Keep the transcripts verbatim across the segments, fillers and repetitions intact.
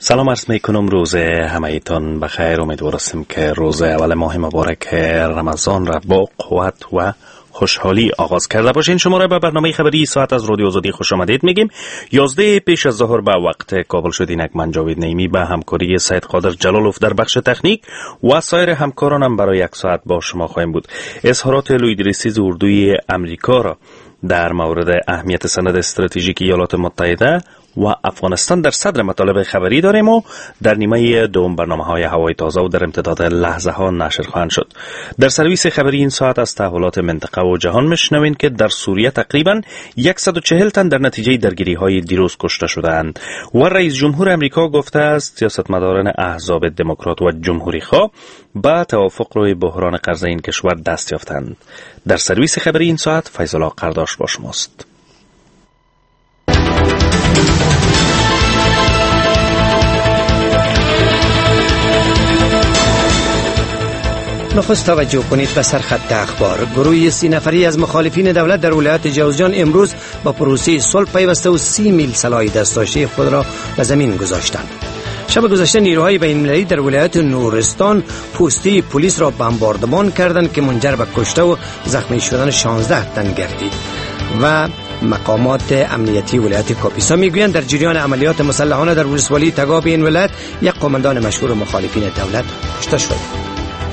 سلام عرض میکنم، روز همه‌تان بخیر. امیدوار هستم که روز اول ماه مبارک رمضان را با قوت و خوشحالی آغاز کرده باشین. شما را به برنامه خبری ساعت از رادیو آزادی خوش آمدید میگیم. یازده پیش از ظهر به وقت کابل شد. اینک من جاوید نعیمی به همکاری سید قادر جلالوف در بخش تکنیک و سایر همکارانم برای یک ساعت با شما خواهیم بود. اظهارات لوی ادریسی اردوی امریکا را در مورد اهمیت سند استراتژیک ایالات متحده و افغانستان در صدر مطالب خبری داریم و در نیمه دوم برنامه‌های هوای تازه و در امتداد لحظه ها نشر خواهند شد. در سرویس خبری این ساعت از تحولات منطقه و جهان میشنوین که در سوریه تقریباً صد و چهل تن در نتیجه درگیری‌های دیروز کشته شدند و رئیس جمهور امریکا گفته است سیاستمداران احزاب دموکرات و جمهوری خواه با توافق روی بحران قرضه این کشور دست یافتند. در سرویس خبری این ساعت فیض الله قرداش با شماست. نخست توجه کنید به سرخط اخبار. گروه سی نفری از مخالفین دولت در ولایت جوزجان امروز با پروسه صلح پیوسته و سی میل سلاح دستاشی خود را به زمین گذاشتند. شب گذشته نیروهای بین‌المللی در ولایت نورستان پوسته پلیس را بمباردمان کردند که منجر به کشته و زخمی شدن شانزده تن گردید. و مقامات امنیتی ولایت کاپیسا میگویند در جریان عملیات مسلحانه در ولسوالی تگاب این ولایت یک قماندان مشهور مخالفین دولت کشته شد.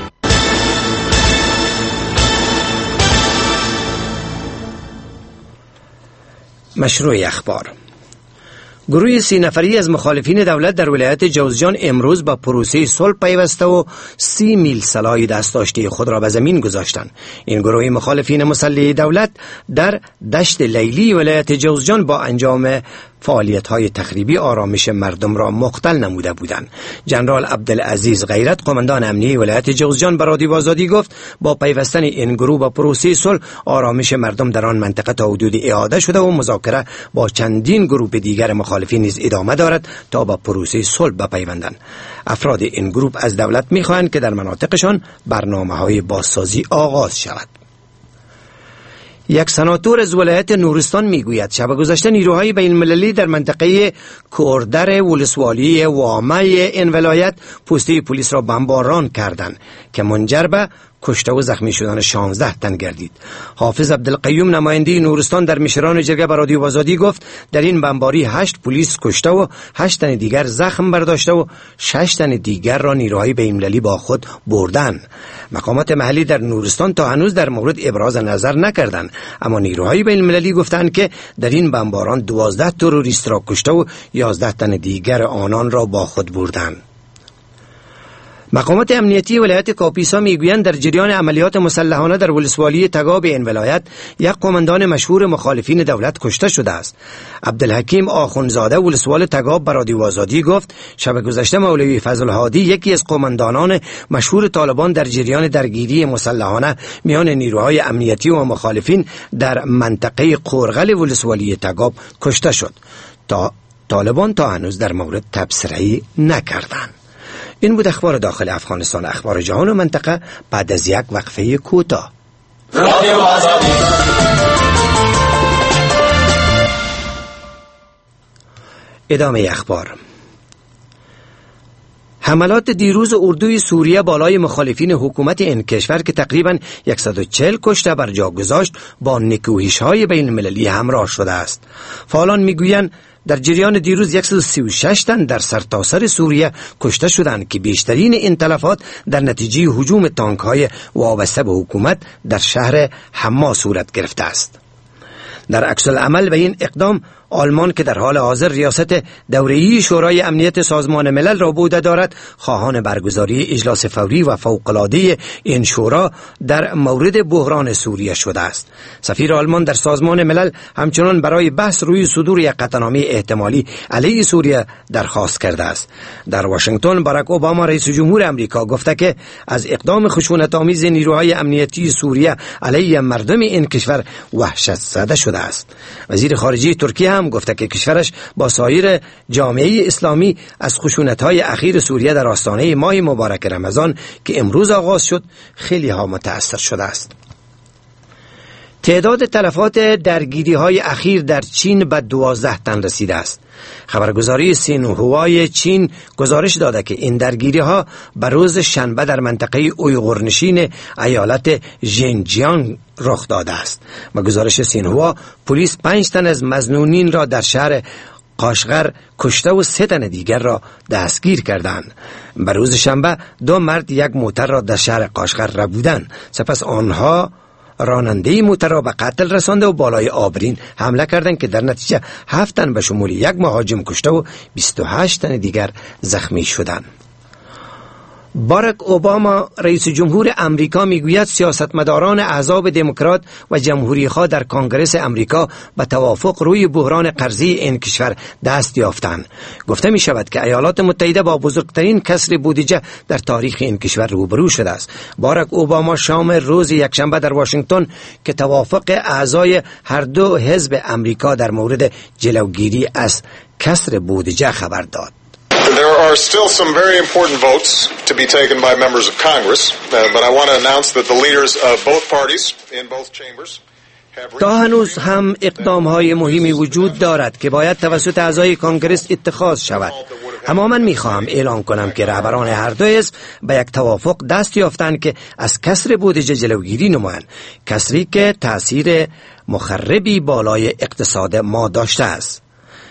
مشروع اخبار. گروه سی نفری از مخالفین دولت در ولایت جوزجان امروز با پروسه صلح پیوسته و سی میل سلاح دستاشتی خود را به زمین گذاشتند. این گروه مخالفین مسلح دولت در دشت لیلی ولایت جوزجان با انجام فعالیت‌های تخریبی آرامش مردم را مختل نموده بودند. جنرال عبدالعزیز غیرت قماندان امنیتی ولایت جوزجان به رادیو آزادی گفت با پیوستن این گروه با پروسه صلح آرامش مردم در آن منطقه تا حدود اعاده شده و مذاکره با چندین گروه دیگر مخالفین نیز ادامه دارد تا با پروسه صلح بپیوندند. افراد این گروه از دولت می‌خواهند که در مناطقشان برنامه‌های بازسازی آغاز شود. یک سناتور از ولایت نورستان میگوید شب گذشته نیروهای بین‌المللی در منطقه کوردر ولسوالی وامه این ولایت پوسته پلیس را بمباران کردند که منجر به کشته و زخمی شدن شانزده تن گردید. حافظ عبدالقیوم نماینده نورستان در مشران جرگه به رادیو آزادی گفت در این بمباری هشت پلیس کشته و هشت تن دیگر زخم برداشته و شش تن دیگر را نیروهای بین‌المللی با خود بردند. مقامات محلی در نورستان تا هنوز در مورد ابراز نظر نکردند، اما نیروهای بین‌المللی گفتند که در این بمباران دوازده تروریست را کشته و یازده تن دیگر آنان را با خود بردند. مقامات امنیتی ولایت کاپیسا میگویند در جریان عملیات مسلحانه در ولسوالی تگاب این ولایت یک قماندان مشهور مخالفین دولت کشته شده است. عبدالحکیم آخونزاده ولسوال تگاب به رادیو آزادی گفت شب گذشته مولوی فضل هادی یکی از قماندانان مشهور طالبان در جریان درگیری مسلحانه میان نیروهای امنیتی و مخالفین در منطقه قورغل ولسوالی تگاب کشته شد. تا طالبان تا هنوز در مورد تبصره‌ای نکردند. این بود اخبار داخل افغانستان. اخبار جهان و منطقه بعد از یک وقفه کوتاه. رادیو آزادی. ادامه اخبار. حملات دیروز اردوی سوریه بالای مخالفین حکومت این کشور که تقریباً صد و چهل کشته بر جا گذاشت با نکوهش‌های بین‌المللی همراه شده است. فعالان میگویند در جریان دیروز صد و سی و شش تن در سرتاسر سوریه کشته شدند که بیشترین این تلفات در نتیجه هجوم تانک‌های وابسته به حکومت در شهر حما صورت گرفته است. در عکس العمل به این اقدام آلمان که در حال حاضر ریاست دوره‌ای شورای امنیت سازمان ملل را بوده دارد خواهان برگزاری اجلاس فوری و فوق‌العاده این شورا در مورد بحران سوریه شده است. سفیر آلمان در سازمان ملل همچنان برای بحث روی صدور یک قطعنامه احتمالی علیه سوریه درخواست کرده است. در واشنگتن باراک اوباما رئیس جمهور آمریکا گفته که از اقدام خشونت‌آمیز نیروهای امنیتی سوریه علیه مردم این کشور وحشت زده شده است. وزیر خارجه ترکیه هم گفته که کشورش با سایر جامعه اسلامی از خشونت‌های اخیر سوریه در آستانه ماه مبارک رمضان که امروز آغاز شد خیلی ها متأثر شده است. تعداد تلفات درگیری های اخیر در چین به دوازده تن رسیده است. خبرگزاری سینهوای چین گزارش داده که این درگیری ها به روز شنبه در منطقه اویغورنشین ایالت ژینجیانگ رخ داده است. و گزارش سینهوا، پلیس پنج تن از مظنونین را در شهر قاشغر کشته و سه تن دیگر را دستگیر کردند. به روز شنبه دو مرد یک موتر را در شهر قاشغر ربودند. سپس آنها راننده موتر را به قتل رسانده و بالای آبرین حمله کردند که در نتیجه هفت تن به شمول یک مهاجم کشته و بیست و هشت تن دیگر زخمی شدند. باراک اوباما رئیس جمهور امریکا میگوید سیاستمداران احزاب دموکرات و جمهوری‌خواه در کنگره امریکا به توافق روی بحران قرضی این کشور دست یافتند. گفته می شود که ایالات متحده با بزرگترین کسر بودجه در تاریخ این کشور روبرو شده است. باراک اوباما شام روز یکشنبه در واشنگتن که توافق اعضای هر دو حزب امریکا در مورد جلوگیری از کسر بودجه خبر داد. There are still some very important votes to be taken by members of Congress, uh, but I want to announce that the leaders of both parties in both chambers have... تا هنوز هم اقدام‌های مهمی وجود دارد که باید توسط اعضای کانگرس اتخاذ شود. اما من می‌خواهم اعلام کنم که رهبران هر دو حزب به یک توافق دست یافتند که از کسر بودجه جلوگیری نمایند، کسری که تأثیر مخربی بالای اقتصاد ما داشته است.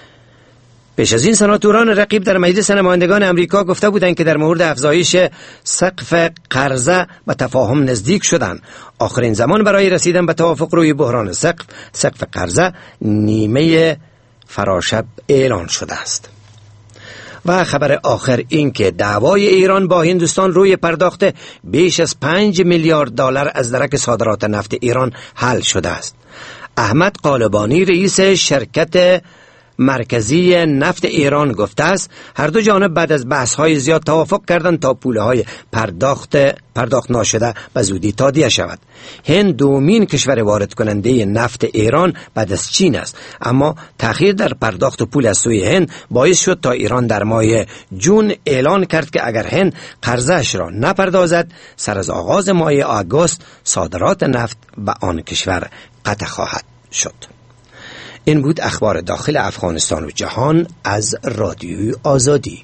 پیش از این سناتوران رقیب در مجلس نمایندگان امریکا گفته بودند که در مورد افزایش سقف قرضه به تفاهم نزدیک شدند. آخرین زمان برای رسیدن به توافق روی بحران سقف سقف قرضه نیمه فراشب اعلان شده است. و خبر آخر این که دعوای ایران با هندوستان روی پرداخت بیش از پنج میلیارد دلار از درک صادرات نفت ایران حل شده است. احمد قالبانی رئیس شرکت مرکزی نفت ایران گفته است هر دو جانب بعد از بحث‌های زیاد توافق کردند تا پوله‌های پرداخت پرداخت ناشده به زودی تادیه شود. هند دومین کشور وارد کننده نفت ایران بعد از چین است، اما تأخیر در پرداخت پول از سوی هند باعث شد تا ایران در ماه جون اعلان کرد که اگر هند قرضش را نپردازد سر از آغاز ماه آگوست صادرات نفت به آن کشور قطع خواهد شد. این بود اخبار داخل افغانستان و جهان از رادیوی آزادی.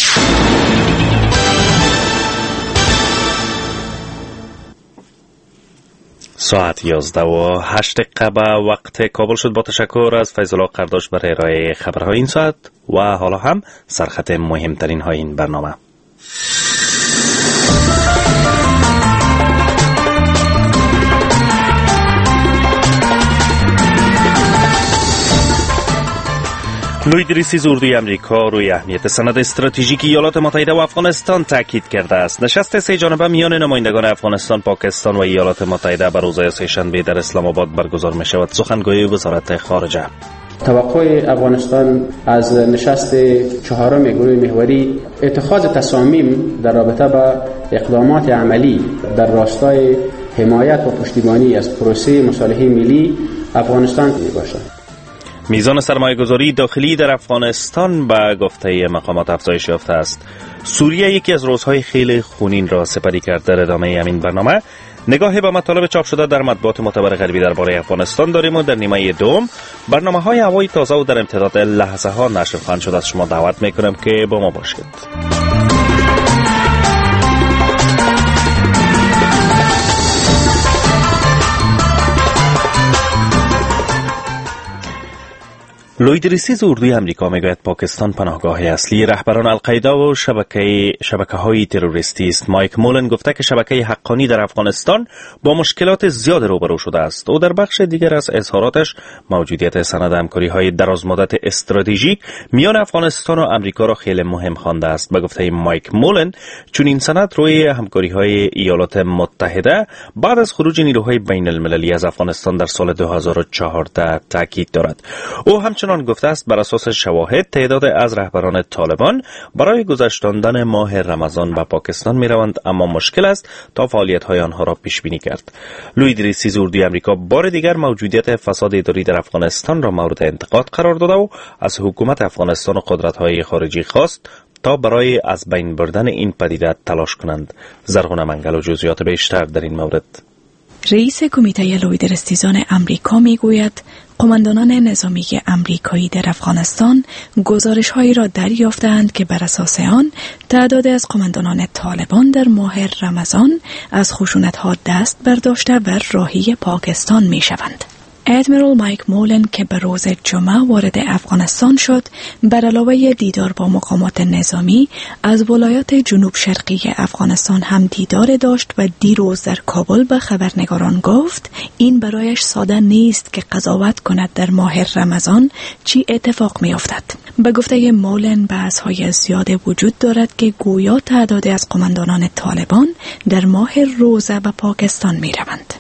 ساعت یازده و هشت دقیقه به وقت کابل شد. با تشکر از فیض‌الله قرداش برای ارائه خبرهای این ساعت و حالا هم سرخط مهمترین های این برنامه. لوید ریسیز اردوی امریکا روی اهمیت سند استراتژیک ایالات متحده و افغانستان تاکید کرده است. نشست سه جانبه میان نمایندگان افغانستان، پاکستان و ایالات متحده بر روز سه‌شنبه در اسلام آباد برگزار می شود. سخنگوی وزارت خارجه: توقع افغانستان از نشست چهارم گروه محوری اتخاذ تصامیم در رابطه با اقدامات عملی در راستای حمایت و پشتیبانی از پروسه مصالحه ملی افغانستان می باشد. میزان سرمایه‌گذاری داخلی در افغانستان به گفته مقامات افزایش یافته است. سوریه یکی از روزهای خیلی خونین را سپری کرد. در ادامه همین برنامه نگاهی به مطالب چاپ شده در مطبوعات معتبر غربی درباره افغانستان داریم و در نیمه دوم برنامه‌های هوای تازه و در امتداد لحظه ها نشر خواهند شد. از شما دعوت میکنم که با ما باشید. لوید ریسیز اردوی امریکا میگوید پاکستان پناهگاه اصلی رهبران القاعده و شبکه شبکه‌های تروریستی است. مایک مولن گفته که شبکه حقانی در افغانستان با مشکلات زیاد روبرو شده است. او در بخش دیگر از اظهاراتش موجودیت سند همکاری‌های درازمدت استراتژیک میان افغانستان و امریکا را خیلی مهم خوانده است. به گفته مایک مولن چون این سند روی همکاری‌های ایالات متحده بعد از خروج نیروهای بین المللی از افغانستان در سال دو هزار و چهارده تاکید دارد. او همچنین گفته است بر اساس شواهد تعداد از رهبران طالبان برای گذشتاندن ماه رمضان به پاکستان می روند، اما مشکل است تا فعالیت های آنها را پیش بینی کرد. لوید ریسیز اردوی امریکا بار دیگر موجودیت فساد اداری در افغانستان را مورد انتقاد قرار داده و از حکومت افغانستان و قدرت های خارجی خواست تا برای از بین بردن این پدیده تلاش کنند. زرغون منگل و جزئیات بیشتر در این مورد. رئیس کمیته لوید رستیزان امریکا میگوید قماندانان نظامی امریکایی در افغانستان گزارش‌هایی را دریافتند که بر اساس آن تعداد از قماندانان طالبان در ماه رمضان از خشونت‌ها دست برداشته و راهی پاکستان می‌شوند. ادمیرال مایک مولن که به روز جمعه وارد افغانستان شد، بر علاوه دیدار با مقامات نظامی از ولایات جنوب شرقی افغانستان هم دیدار داشت و دیروز در کابل به خبرنگاران گفت این برایش ساده نیست که قضاوت کند در ماه رمضان چی اتفاق می افتد. به گفته مولن بحث‌های زیاده وجود دارد که گویا تعداد از قماندانان طالبان در ماه روزه به پاکستان می روند.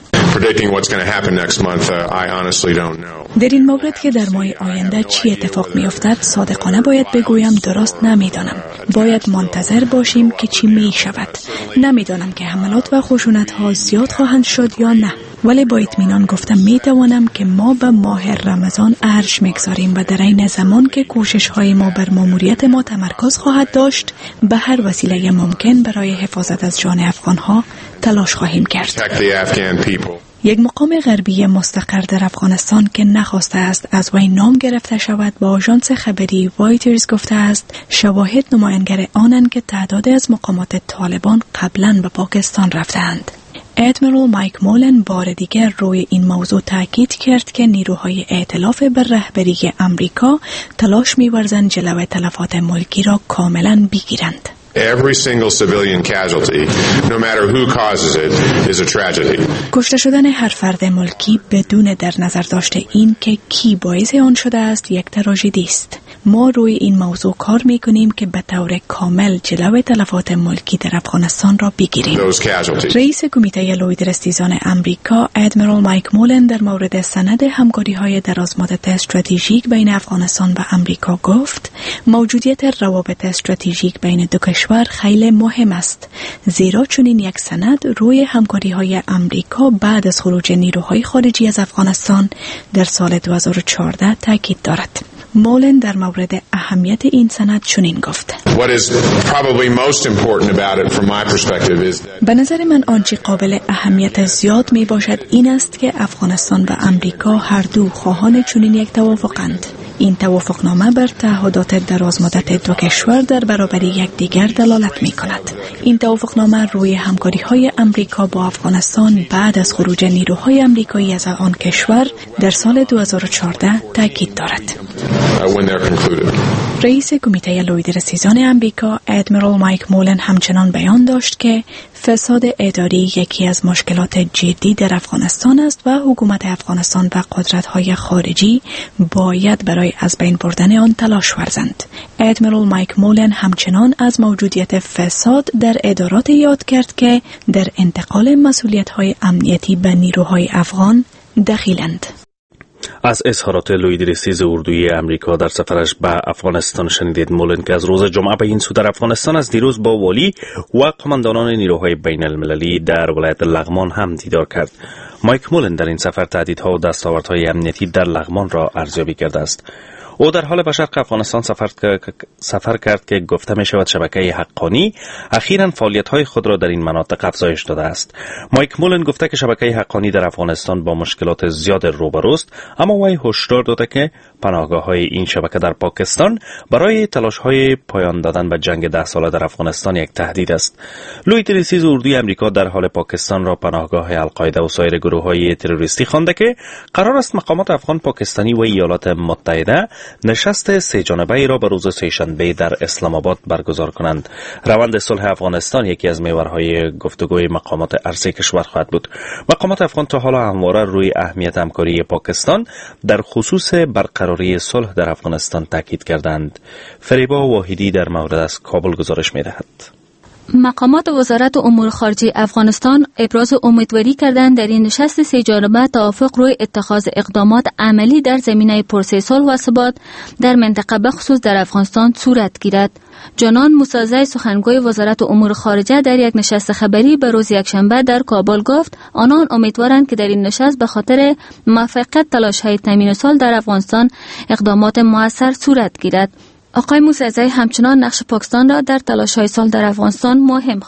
در این مورد که در ماه آینده چی اتفاق می افتد صادقانه باید بگویم درست نمیدانم. باید منتظر باشیم که چی می شود. نمیدانم که حملات و خشونت ها زیاد خواهند شد یا نه، ولی با اطمینان گفتم می توانم که ما به ماه رمضان ارج میگذاریم و در این زمان که کوشش های ما بر ماموریت ما تمرکز خواهد داشت به هر وسیله ممکن برای حفاظت از جان افغان ها تلاش خواهیم کرد. یک مقام غربی مستقر در افغانستان که نخواسته است از وی نام گرفته شود با آژانس خبری وایترز گفته است شواهد نمایانگر آنند که تعداد از مقامات طالبان قبلا به پاکستان رفتند. ادمیرال مایک مولن بار دیگر روی این موضوع تاکید کرد که نیروهای ائتلاف بر رهبری امریکا تلاش می‌ورزند جلوی تلفات ملکی را کاملا بگیرند. Every single civilian casualty, no matter who causes it, is a tragedy. کشته شدن هر فرد ملکی بدون در نظر داشته این که کی باعث آن شده است یک تراژدی است. ما روی این موضوع کار میکنیم که به طور کامل جلوی تلفات ملکی در افغانستان را بگیریم. رئیس کمیته لوید رستیزان امریکا ادمیرال مایک مولن در مورد سند همکاری‌های درازمدت استراتژیک بین افغانستان و امریکا گفت موجودیت روابط استراتژیک بین دو کشور خیلی مهم است، زیرا چنین یک سند روی همکاری‌های امریکا بعد از خروج نیروهای خارجی از افغانستان در سال دو هزار و چهارده تاکید دارد. مولن در مورد اهمیت این سند چنین گفت: به نظر من آنچه قابل اهمیت زیاد می باشد این است که افغانستان و امریکا هر دو خواهان چنین یک توافقند. این توافقنامه بر تعهدات درازمدت دو کشور در برابر یکدیگر دلالت می کند. این توافقنامه روی همکاری‌های امریکا با افغانستان بعد از خروج نیروهای امریکایی از آن کشور در سال دو هزار و چهارده تاکید دارد. رئیس کمیته لوید رستیزان امریکا ادمیرال مایک مولن همچنان بیان داشت که فساد اداری یکی از مشکلات جدی در افغانستان است و حکومت افغانستان و قدرت‌های خارجی باید برای از بین بردن آن تلاش ورزند. ادمیرال مایک مولن همچنان از موجودیت فساد در ادارات یاد کرد که در انتقال مسئولیت‌های امنیتی به نیروهای افغان دخیلند. از اظهارات لوید رستیز اردوی امریکا در سفرش به افغانستان شنیدید. مولن که از روز جمعه به این سو در افغانستان از دیروز با والی و قماندانان نیروهای بین المللی در ولایت لغمان هم دیدار کرد. مایک مولن در این سفر تهدیدها و دستاوردهای امنیتی در لغمان را ارزیابی کرده است. او در حال به شرق افغانستان سفر, سفر کرد که گفته می شود شبکه حقانی اخیراً فعالیت‌های خود را در این مناطق افزایش داده است. مایک مولن گفته که شبکه حقانی در افغانستان با مشکلات زیاد روبروست، اما وی هشدار داده که پناهگاه‌های این شبکه در پاکستان برای تلاش‌های پایان دادن به جنگ ده ساله در افغانستان یک تهدید است. لوید رستیز اردوی امریکا در حال پاکستان را پناهگاه القاعده و سایر گروه‌های تروریستی خوانده که قرار است مقامات افغان پاکستانی و ایالات متحده نشست سه جانبه‌ای را به روز سه‌شنبه در اسلام آباد برگزار کنند. روند صلح افغانستان یکی از محورهای گفتگوی مقامات ارضی کشور خواهد بود. مقامات افغان تا حالا همواره روی اهمیت همکاری پاکستان در خصوص برقراری صلح در افغانستان تاکید کردند. فریبا واحدی در مورد از کابل گزارش می‌دهد. مقامات وزارت امور خارجه افغانستان ابراز امیدواری کردند در این نشست سه جانبه توافق روی اتخاذ اقدامات عملی در زمینه پروسه صلح و ثبات در منطقه بخصوص در افغانستان صورت گیرد. جانان موسازی سخنگوی وزارت امور خارجه در یک نشست خبری به روز یکشنبه در کابل گفت آنان امیدوارند که در این نشست به خاطر موفقیت تلاش‌های تامین صلح در افغانستان اقدامات مؤثر صورت گیرد. آقای موسازی همچنان نقش پاکستان را در تلاش‌های صلح در افغانستان مهم خواند.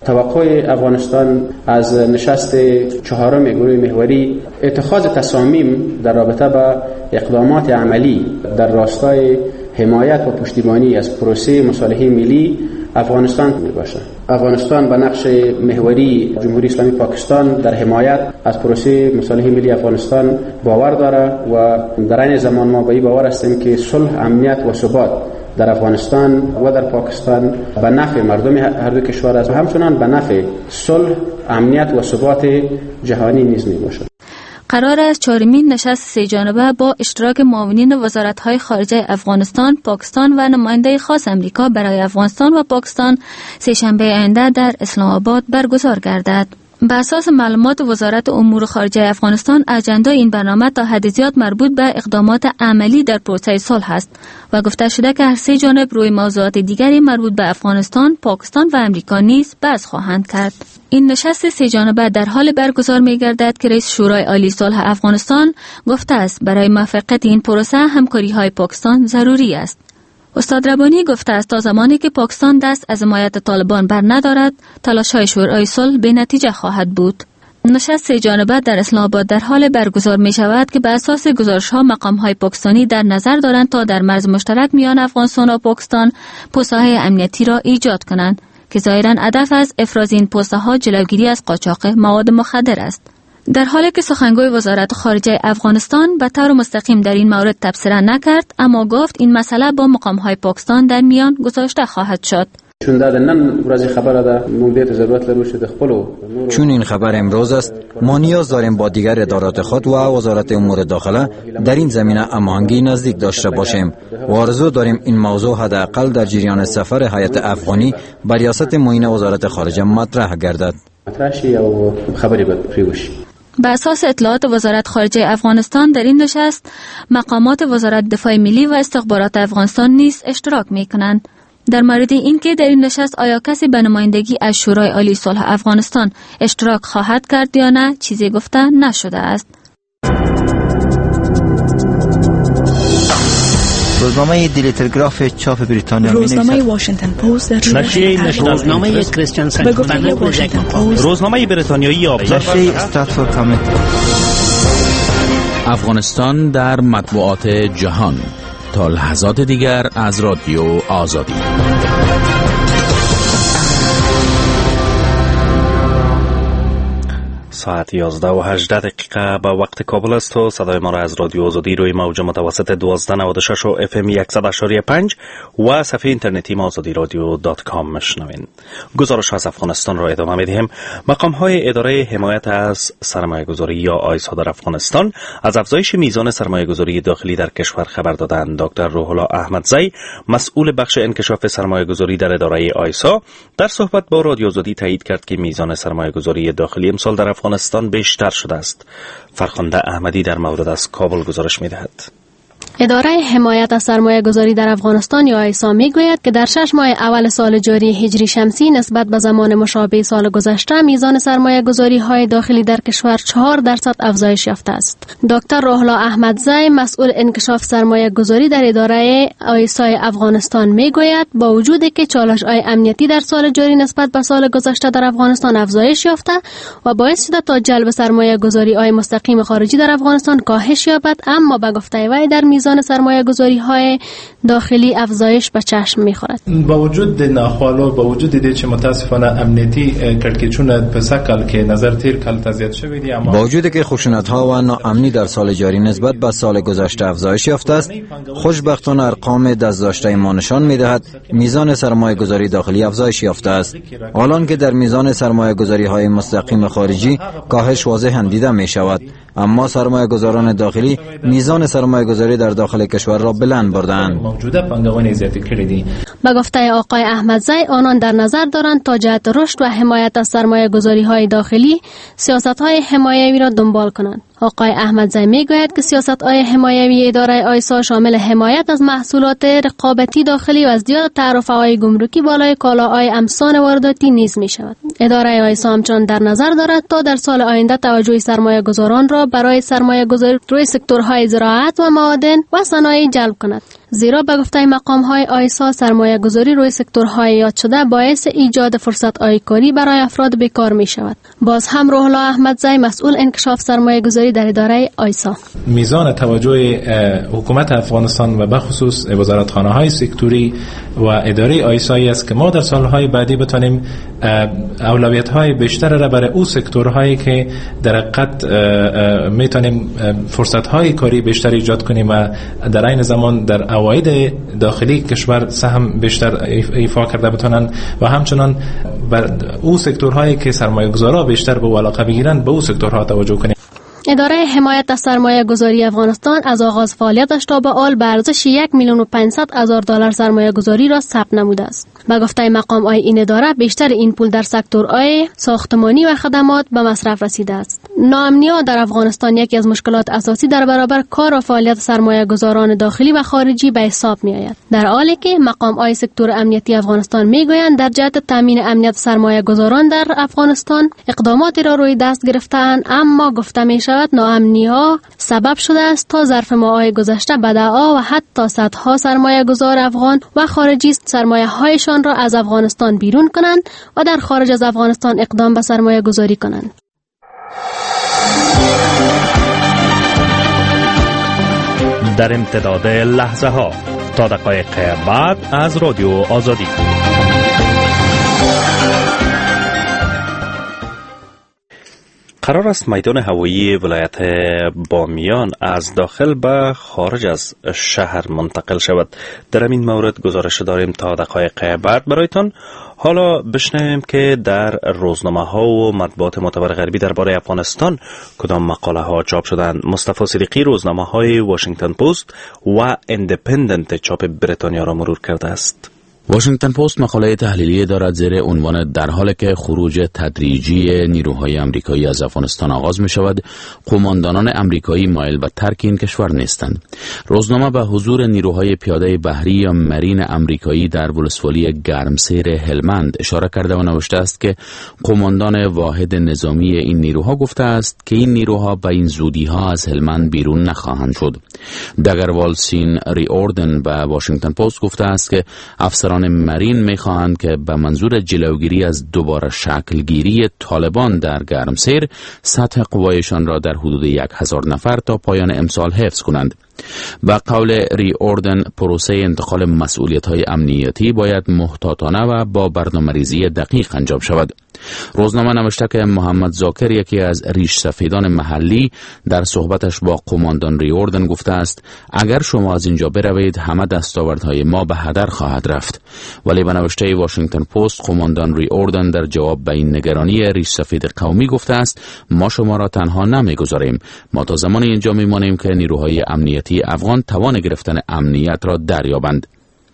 توقع افغانستان از نشست چهارم گروه محوری اتخاذ تصامیم در رابطه با اقدامات عملی در راستای حمایت و پشتیبانی از پروسه مصالحه ملی افغانستان می باشد. افغانستان به نقش محوری جمهوری اسلامی پاکستان در حمایت از پروسه مصالحه ملی افغانستان باور دارد و در این زمان ما به این باور هستیم که صلح، امنیت و ثبات در افغانستان و در پاکستان به نفع مردم هر دو کشور است و همچنان به نفع صلح، امنیت و ثبات جهانی نیز می باشد. قرار است چهارمین نشست سه جانبه با اشتراک معاونین وزارت‌های خارجه افغانستان، پاکستان و نماینده خاص امریکا برای افغانستان و پاکستان سه‌شنبه آینده در اسلام آباد برگزار گردد. بر اساس معلومات وزارت امور خارجه افغانستان، اجندا این برنامه تا حد زیاد مربوط به اقدامات عملی در پروسه صلح است و گفته شده که هر سه جانب روی موضوعات دیگری مربوط به افغانستان، پاکستان و امریکا نیز بحث خواهند کرد. این نشست سه جانبه در حال برگزار می گردد که رئیس شورای عالی صلح افغانستان گفته است برای موفقیت این پروسه همکاری های پاکستان ضروری است. استاد ربانی گفته است تا زمانی که پاکستان دست از حمایت طالبان بر ندارد، تلاش‌های شورای صلح به نتیجه خواهد بود. نشست سه جانبه در اسلام آباد در حال برگزار می شود که بر اساس گزارش‌ها مقام‌های پاکستانی در نظر دارند تا در مرز مشترک میان افغانستان و پاکستان پوسته‌های امنیتی را ایجاد کنند که ظاهراً هدف از افراز این پوسته‌ها جلوگیری از قاچاق مواد مخدر است. در حالی که سخنگوی وزارت خارجه افغانستان به طور مستقیم در این مورد تبصره نکرد، اما گفت این مسئله با مقام‌های پاکستان در میان گذاشته خواهد شد. چون در نن ورځ خبره ده موږ دې ضرورت لرو چې د خپل چون این خبر امروز است، ما نیاز داریم با دیگر ادارات خود و وزارت امور داخله در این زمینه هماهنگی نزدیک داشته باشیم و آرزو داریم این موضوع حداقل در جریان سفر هیئت افغانی به ریاست معین وزارت خارجه مطرح گردد. مطرحی او خبری به پریوش. بر اساس اطلاعات وزارت خارجه افغانستان در این نشست مقامات وزارت دفاع ملی و استخبارات افغانستان نیز اشتراک می‌کنند. در مورد اینکه در این نشست آیا کسی به نمایندگی از شورای عالی صلح افغانستان اشتراک خواهد کرد یا نه چیزی گفته نشده است. روزنامه دیلی تلگراف چاپ بریتانیا، روزنامه واشنگتن پست، نشریه روزنامه کریستیان سنتر، واشنگتن پست، روزنامه بریتانیایی آبزار، نشریه استاتفورد کامیت. افغانستان در مطبوعات جهان تا لحظات دیگر از رادیو آزادی. ساعت یازده و هجده دقیقه به وقت کابل است و صدای ما را از رادیو آزادی روی موج متوسط دوازده نود و شش و اف ام صد و پنج و صفحه اینترنتی ما آزادی رادیو دات کام میشنوین. گزارش از افغانستان را ادامه میدهیم. مقام های اداره حمایت از سرمایه گذاری یا آیسا در افغانستان از افزایش میزان سرمایه گذاری داخلی در کشور خبر دادند. دکتر روح الله احمدزی، مسئول بخش انکشاف سرمایه گذاری در اداره آیسا، در صحبت با رادیو آزادی تایید کرد که میزان سرمایه گذاری داخلی امسال در افغانستان بیشتر شده است. فرخنده احمدی در مورد از کابل گزارش می‌دهد. اداره حمایت از سرمایه گذاری در افغانستان یا آیسا می گوید که در شش ماه اول سال جاری هجری شمسی نسبت به زمان مشابه سال گذشته میزان سرمایه گذاری های داخلی در کشور چهار درصد افزایش یافته است. دکتر روح الله احمدزی، مسئول انکشاف سرمایه گذاری در اداره آیسا افغانستان می گوید با وجودی که چالش های امنیتی در سال جاری نسبت به سال گذشته در افغانستان افزایش یافته و باعث شده تا جلب سرمایه گذاری های مستقیم خارجی در افغانستان کاهش یابد، اما به گفته وی در میزان سرمایه گذاری های داخلی افزایش به چشم میخورد. با وجود ناخوالو، با وجود دی چې متاسفانه امنیتی کړکېچونه په سکل کې نظر تیر کال تزیات شوی دی، اما با وجودی که خشونت ها و ناامنی در سال جاری نسبت به سال گذشته افزایش یافته است، خوشبختانه ارقام دستداشته ما نشان میدهد میزان سرمایه گذاری داخلی افزایش یافته است. حالان که در میزان سرمایه گذاری های مستقیم خارجی کاهش واضحاً دیده می شود، اما سرمایه گذاران داخلی میزان سرمایه گذاری در داخل کشور را بلند بردند. به گفته آقای احمدزی، آنان در نظر دارند تا جهت رشد و حمایت از سرمایه گذاری های داخلی سیاست های حمایوی را دنبال کنند. آقای احمدزی می گوید که سیاست های حمایوی اداره آیسا شامل حمایت از محصولات رقابتی داخلی و از زیاد تعرفه های گمرکی بالای کالاهای امسان وارداتی نیز می شود. اداره آیسا همچنان در نظر دارد تا در سال آینده توجه سرمایه گذاران را برای سرمایه گذاری روی سکتورهای زراعت و معادن و صنایع جلب کند. زیرا به گفته مقام‌های آیسا سرمایه‌گذاری روی سکتورهای یاد شده باعث ایجاد فرصت‌های کاری برای افراد بیکار می‌شود. باز هم روح الله احمدزی مسئول انکشاف سرمایه‌گذاری در اداره آیسا: میزان توجه حکومت افغانستان و به خصوص وزارتخانه‌های سکتوری و اداره آیسایی است که ما در سالهای بعدی بتونیم اولویت‌های بیشتر را برای او سکتورهایی که در حقیقت میتونیم فرصت‌های کاری بیشتر ایجاد کنیم و در این زمان در عواید داخلی کشور سهم بیشتر ایفا کرده بتونن و همچنان بر او سکتورهایی که سرمایه‌گذارا بیشتر به علاقه بگیرن به او سکتورها توجه کنیم. اداره حمایت از سرمایه گذاری افغانستان از آغاز فعالیتش تا به حال به ارزش یک میلیون و پانصد هزار دلار سرمایه گذاری را ثبت نموده است. به گفته مقام های این اداره بیشتر این پول در سکتورهای ساختمانی و خدمات به مصرف رسیده است. ناامنی‌ها در افغانستان یکی از مشکلات اساسی در برابر کار و فعالیت سرمایه گذاران داخلی و خارجی به حساب می آید. در حالی که مقام های سکتور امنیتی افغانستان می گویند در جهت تامین امنیت سرمایه گذاران در افغانستان اقداماتی را روی دست گرفته‌اند، اما گفته می شود ناامنی‌ها سبب شده است تا ظرف ماه‌های گذشته بدعا و حتی صدها سرمایه گذار افغان و خارجی سرمایه هایشان را از افغانستان بیرون کنند و در خارج از افغانستان اقدام به سرمایه گذاری کنند. در امتداد لحظه ها تا دقایق بعد از رادیو آزادی. قرار است میدان هوایی ولایت بامیان از داخل به خارج از شهر منتقل شود. در این مورد گزارش داریم تا دقایق بعد برایتان. حالا بشنویم که در روزنامه ها و مطبوعات معتبر غربی درباره افغانستان کدام مقاله ها چاپ شدند. مصطفی صدیقی روزنامه های واشنگتن پست و ایندیپندنت چاپ بریتانیا را مرور کرده است. واشنگتن پست مقاله تحلیلی دارد زیر عنوان در حالی که خروج تدریجی نیروهای امریکایی از افغانستان آغاز می شود، قماندانان امریکایی مایل به ترک این کشور نیستند. روزنامه به حضور نیروهای پیاده بحری یا مرین امریکایی در ولسوالی گرمسیر هلمند اشاره کرده و نوشته است که قماندان واحد نظامی این نیروها گفته است که این نیروها به این زودی ها از هلمند بیرون نخواهند شد. دگروال سین ریوردن به واشنگتن پست گفته است که افسران مرین می‌خواهند که به منظور جلوگیری از دوباره شکلگیری طالبان در گرمسیر سطح قوایشان را در حدود یک هزار نفر تا پایان امسال حفظ کنند. به قول ری اوردن پروسه انتقال مسئولیت‌های امنیتی باید محتاطانه و با برنامه‌ریزی دقیق انجام شود. روزنامه نوشته که محمد زاکر یکی از ریش سفیدان محلی در صحبتش با قماندان ری اوردن گفته است اگر شما از اینجا بروید همه دستاوردهای ما به هدر خواهد رفت. ولی به نوشته واشنگتن پست قماندان ری اوردن در جواب به این نگرانی ریش سفید قومی گفته است ما شما را تنها نمیگذاریم، ما تا زمان اینجا میمانیم که نیروهای امنیتی افغان توان گرفتن امنیت را دریابند.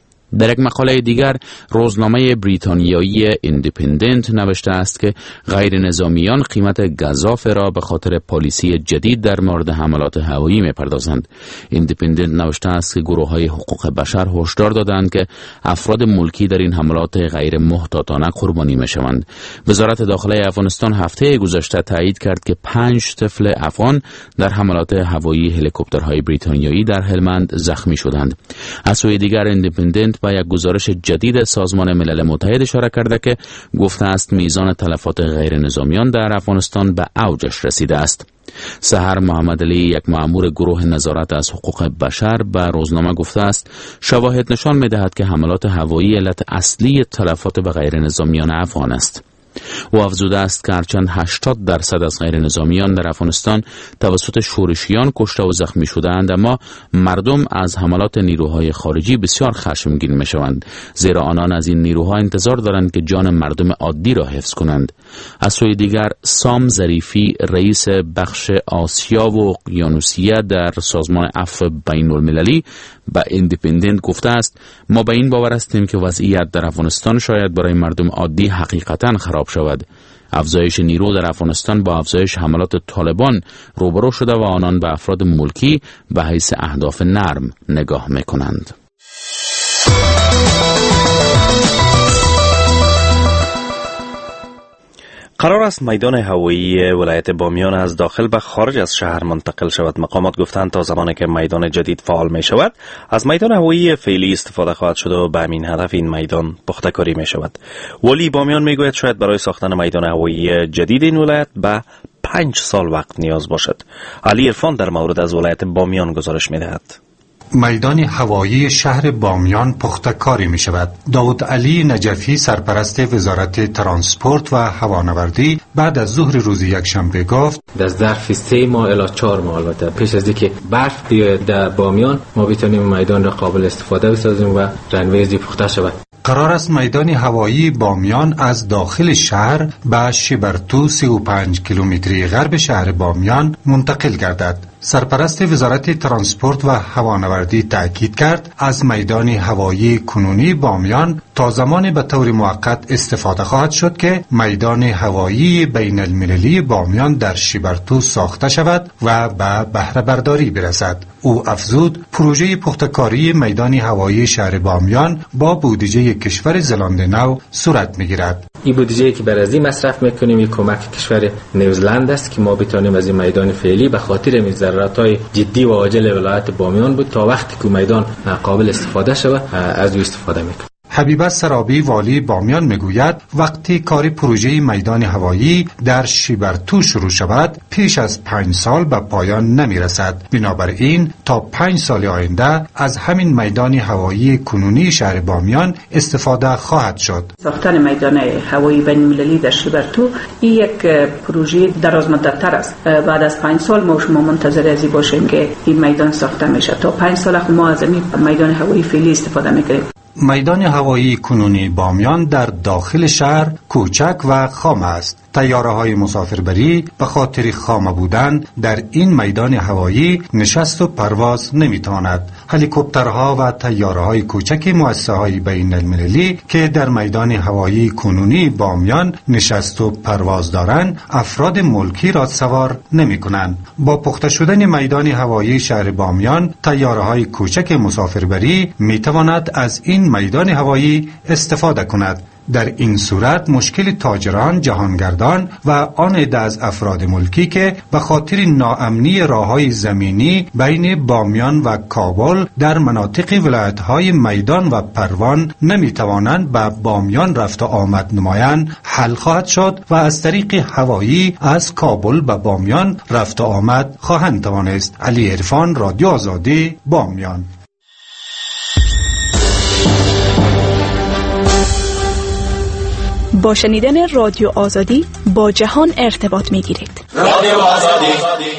در یک مقاله دیگر روزنامه بریتانیایی ایندیپندنت نوشته است که غیر نظامیان قیمت گزاف را به خاطر پالیسی جدید در مورد حملات هوایی می‌پردازند. ایندیپندنت نوشته است که گروه‌های حقوق بشر هشدار دادند که افراد ملکی در این حملات غیر محتاطانه قربانی می‌شوند. وزارت داخله افغانستان هفته گذشته تایید کرد که پنج طفل افغان در حملات هوایی هلیکوپترهای بریتانیایی در هلمند زخمی شدند. از سوی دیگر ایندیپندنت با یک گزارش جدید سازمان ملل متحد اشاره کرده که گفته است میزان تلفات غیر نظامیان در افغانستان به اوجش رسیده است. سحر محمد علی یک مأمور گروه نظارت از حقوق بشر به روزنامه گفته است شواهد نشان می‌دهد که حملات هوایی علت اصلی تلفات به غیر نظامیان افغان است. او افزوده است که هرچند هشتاد درصد از غیر نظامیان در افغانستان توسط شورشیان کشته و زخمی شده‌اند، اما مردم از حملات نیروهای خارجی بسیار خشمگین می‌شوند، زیرا آنان از این نیروها انتظار دارند که جان مردم عادی را حفظ کنند. از سوی دیگر سام ظریفی رئیس بخش آسیا و اقیانوسیه در سازمان عفو بین‌المللی به ایندیپندنت گفته است ما به این باور هستیم که وضعیت در افغانستان شاید برای مردم عادی حقیقتاً خراب شود. افزایش نیرو در افغانستان با افزایش حملات طالبان روبرو شده و آنان به افراد ملکی به حیث اهداف نرم نگاه می‌کنند. قرار است میدان هوایی ولایت بامیان از داخل به خارج از شهر منتقل شود. مقامات گفتند تا زمانی که میدان جدید فعال می شود از میدان هوایی فعلی استفاده خواهد شد و به همین هدف این میدان پخته کاری می شود. ولی بامیان می گوید شاید برای ساختن میدان هوایی جدید این ولایت به پنج سال وقت نیاز باشد. علی عرفان در مورد از ولایت بامیان گزارش می دهد. میدان هوایی شهر بامیان پخته کاری می شود. داود علی نجفی سرپرست وزارت ترانسپورت و هوانوردی بعد از ظهر روز یکشنبه گفت در ظرف سه ماه الی چهار ماه البته پیش از اینکه برف بیاید در بامیان ما بتونیم میدان را قابل استفاده بسازیم و رنویزی پخته شود. قرار است میدان هوایی بامیان از داخل شهر به شیبرتو سی و پنج کیلومتری غرب شهر بامیان منتقل گردد. سرپرست وزارت ترانسپورت و هوانوردی تأکید کرد از میدان هوایی کنونی بامیان تا زمان به طور موقت استفاده خواهد شد که میدان هوایی بین المللی بامیان در شیبرتو ساخته شود و به بهره برداری برسد. او افزود پروژه پخته‌کاری میدان هوایی شهر بامیان با بودجه کشور زلاند نو صورت میگیرد. این بودجه‌ای که بر از این مصرف میکنیم این کمک کشور نیوزلند است که ما بتونیم از این میدان فعلی به خاطر این ضرورت‌های جدی و عاجل ولایت بامیان بود تا وقتی که میدان قابل استفاده شود از او استفاده میکنیم. حبیبه سرابی والی بامیان میگوید وقتی کار پروژه میدان هوایی در شیبرتو شروع شود پیش از پنج سال به پایان نمیرسد. بنابراین تا پنج سال آینده از همین میدان هوایی کنونی شهر بامیان استفاده خواهد شد. ساختن میدان هوایی بین المللی در شیبرتو این یک پروژه دراز مدت تر است. بعد از پنج سال ما شما منتظر ازی باشیم که این میدان ساخته میشه. تا پنج سال ما از این میدان هوایی فعلی استفاده میکنیم. میدان هوایی کنونی بامیان در داخل شهر کوچک و خام است. طیاره‌های مسافربری به خاطر خام بودن در این میدان هوایی نشست و پرواز نمی‌تواند. هلیکوپترها و طیاره‌های کوچک مؤسسه‌های بین المللی که در میدان هوایی کنونی بامیان نشست و پرواز دارند افراد ملکی را سوار نمی‌کنند. با پخته شدن میدان هوایی شهر بامیان طیاره‌های کوچک مسافربری می‌تواند از این میدان هوایی استفاده کند. در این صورت مشکل تاجران، جهانگردان و آن عده از افراد ملکی که به خاطر ناامنی راه‌های زمینی بین بامیان و کابل در مناطق ولایت‌های میدان و پروان نمی‌توانند به بامیان رفت و آمد نمایند حل خواهد شد و از طریق هوایی از کابل به بامیان رفت و آمد خواهند توانست. علی عرفان، رادیو آزادی، بامیان. با شنیدن رادیو آزادی با جهان ارتباط میگیرید. رادیو آزادی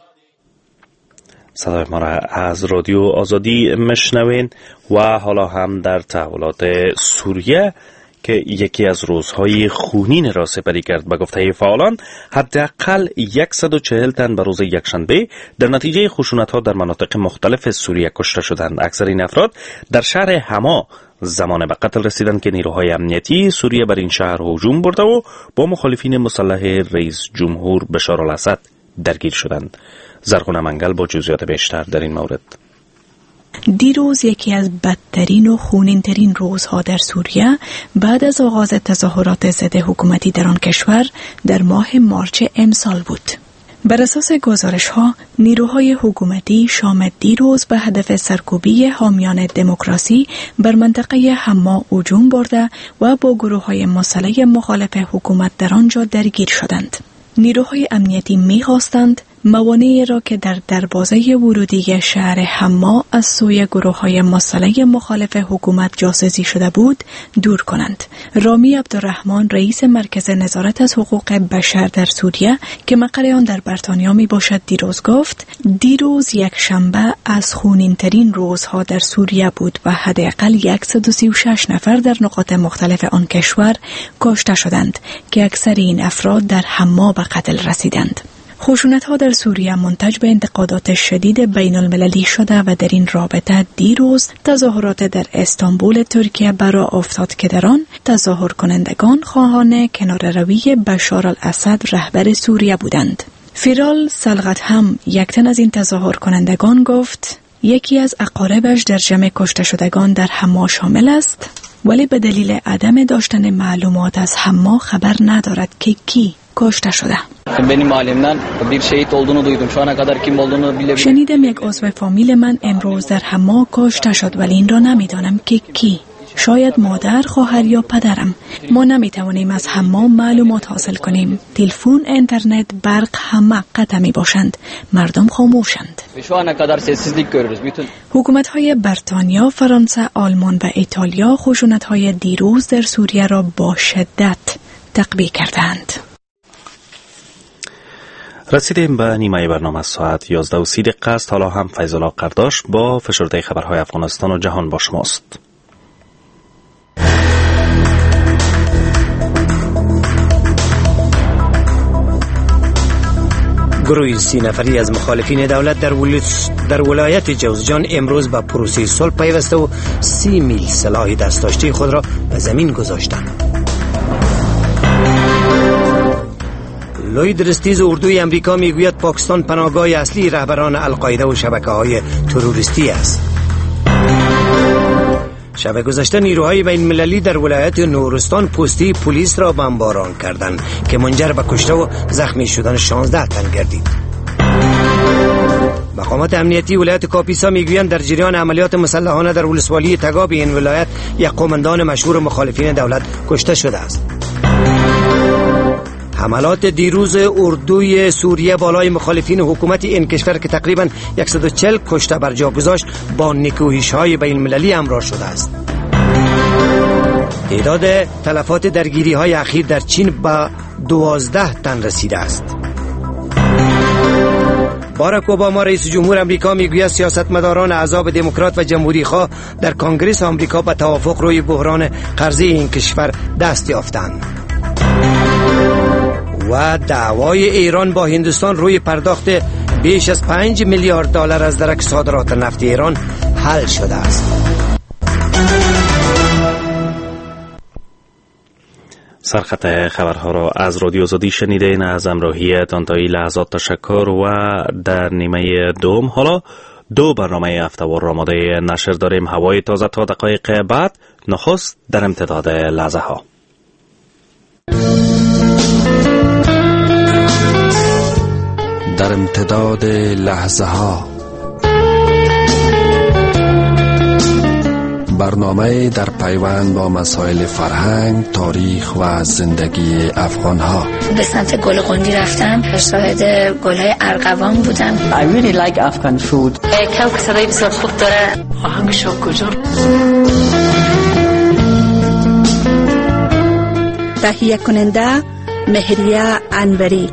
صدای ما را از رادیو آزادی مشنوین و حالا هم در تحولات سوریه که یکی از روزهای خونین را سپری کرد. به گفته فعالان حداقل صد و چهل تن به روز یکشنبه در نتیجه خشونت‌ها در مناطق مختلف سوریه کشته شدند. اکثر این افراد در شهر حما زمان به قتل رسیدند که نیروهای امنیتی سوریه بر این شهر هجوم برده و با مخالفین مسلح رئیس جمهور بشار الاسد درگیر شدند. زرغون منگل با جزئیات بیشتر در این مورد. دیروز یکی از بدترین و خونین‌ترین روزها در سوریه بعد از آغاز تظاهرات ضد حکومتی در آن کشور در ماه مارچ امسال بود. بر اساس گزارش‌ها، نیروهای حکومتی شام دیروز به هدف سرکوبی حامیان دموکراسی بر منطقه حما هجوم برده و با گروه‌های مسلح مخالف حکومت در آنجا درگیر شدند. نیروهای امنیتی می‌خواستند موانعی را که در دروازه ورودی شهر حما از سوی گروه‌های مسلح مخالف حکومت جاسازی شده بود دور کنند. رامی عبدالرحمن رئیس مرکز نظارت از حقوق بشر در سوریه که مقر آن در بریتانیا می باشد دیروز گفت دیروز یک شنبه از خونین‌ترین روزها در سوریه بود و حداقل صد و سی و شش نفر در نقاط مختلف آن کشور کشته شدند که اکثر این افراد در حما به قتل رسیدند. خشونت‌ها در سوریه منتج به انتقادات شدید بین المللی شده و در این رابطه دیروز تظاهرات در استانبول ترکیه برآ افتاد که در آن تظاهر کنندگان خواهان کناره‌روی بشار الاسد رهبر سوریه بودند. فیرال سلغت هم یک تن از این تظاهر کنندگان گفت یکی از اقاربش در جمع کشته شدگان در حما شامل است ولی به دلیل عدم داشتن معلومات از حما خبر ندارد که کی کشته شده. Benim ailemden bir şehit olduğunu duydum. Şu ana kadar kim olduğunu bile شنیدم یک عضو فامیل من امروز در حما کشته شد ولی این را نمیدانم که کی. شاید مادر، خواهر یا پدرم. ما نمیتوانیم از حما معلومات حاصل کنیم. تلفن، اینترنت، برق همه قطع می باشند. مردم خاموشند. حکومت‌های بریتانیا، فرانسه، آلمان و ایتالیا خشونت‌های دیروز در سوریه را با شدت تقویه کردند. رسیدیم به نیمه برنامه ساعت یازده و سی دقیقه است. حالا هم فیض الله قرداش با فشرده خبرهای افغانستان و جهان با شماست. گروه سی نفری از مخالفین دولت در, در ولایت جوزجان امروز به پروسه صلح پیوسته و سی میل سلاح دستداشته خود را به زمین گذاشتند. لوید رستیز اردوی امریکا میگوید پاکستان پناهگاه اصلی رهبران القاعده و شبکه‌های تروریستی است. شب گذشته نیروهای بین المللی در ولایت نورستان پستی پلیس را بمباران کردند که منجر به کشته و زخمی شدن شانزده تن گردید. مقامات امنیتی ولایت کاپیسا میگویند در جریان عملیات مسلحانه در ولسوالی تگاب این ولایت یک قومندان مشهور مخالفین دولت کشته شده است. حملات دیروز اردوی سوریه بالای مخالفین حکومت این کشور که تقریباً صد و چهل کشته بر جا گذاشت با نکوهش‌های بین المللی همراه شده است. تعداد تلفات درگیری‌های اخیر در چین به دوازده تن رسیده است. باراک اوباما رئیس جمهور آمریکا میگوید سیاستمداران احزاب دموکرات و جمهوری خواه در کنگره آمریکا به توافق روی بحران قرضه این کشور دست یافتند. و دعوای ایران با هندوستان روی پرداخت بیش از پنج میلیارد دلار از درک صادرات نفت ایران حل شده است. سرخط خبرها را از رادیو آزادی شنیدین. از همراهیتان تا این لحظات تشکر و در نیمه دوم حالا دو برنامه هفته‌وار را آماده نشر داریم. هوای تازه تا دقایق بعد، نخست در امتداد لحظه ها. در امتداد لحظه ها، برنامه در پیوند با مسائل فرهنگ، تاریخ و زندگی افغان ها. به سمت گل قندی رفتم، شاهد گل‌های ارغوان بودم. I really like Afghan food. کاو که صدای بسیار خوب داره. آهنگشو کجا؟ تهیه کننده مهریه انوری.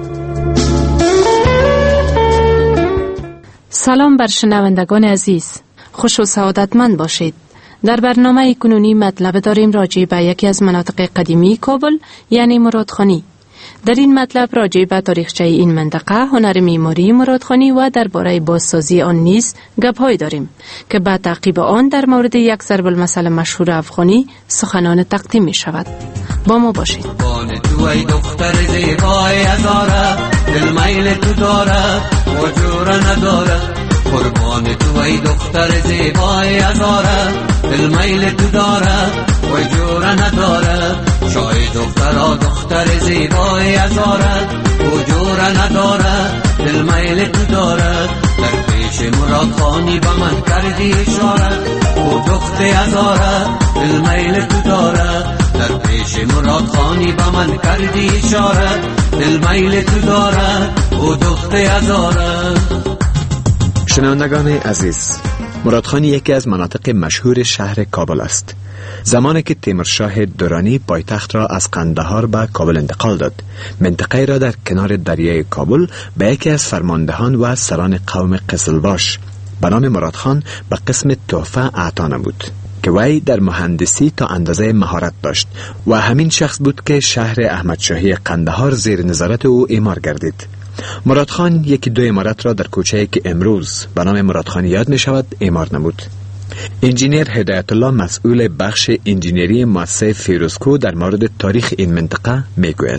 سلام بر شنوندگان عزیز، خوش و سعادتمند باشید. در برنامه کنونی مطلب داریم راجع به یکی از مناطق قدیمی کابل، یعنی مرادخانی. در این مطلب راجع به تاریخچه این منطقه، هنر معماری مرادخانی و درباره بازسازی آن نیز گپ‌های داریم که بعد تعقیب آن در مورد یک ضرب المثل مشهور افغانی سخنان تقدیم می شود. با ما باشید. تو ای دختر زیبای هزاره، دل میل تو داره و جور نداره. قربان تو ای دختر زیبای هزاره، دل میل تو داره و جور نداره. شای دخترا دختر زیبای هزاره و جور نداره، دل میل تو داره. در پیش مراد خانی به من کردی اشاره و دخت هزاره، دل میل تو داره. در پیش مراد خانی به من کردی اشاره، دل میل تو داره و دخت هزاره. شنوندگان عزیز، مرادخانی یکی از مناطق مشهور شهر کابل است. زمانی که تیمورشاه درانی پایتخت را از قندهار به کابل انتقال داد، منطقه را در کنار دریای کابل به یکی از فرماندهان و سران قوم قزلباش به نام مرادخان به قسم تحفه اعطا نمود که وی در مهندسی تا اندازه مهارت داشت و همین شخص بود که شهر احمدشاهی قندهار زیر نظارت او اعمار گردید. مرادخان یکی دو عمارت را در کوچه‌ای که امروز به نام مرادخانیات می شود اعمار نمود. انجینیر هدایت الله مسئول بخش انجینری مؤسسه فیروزکو در مورد تاریخ این منطقه می گوید.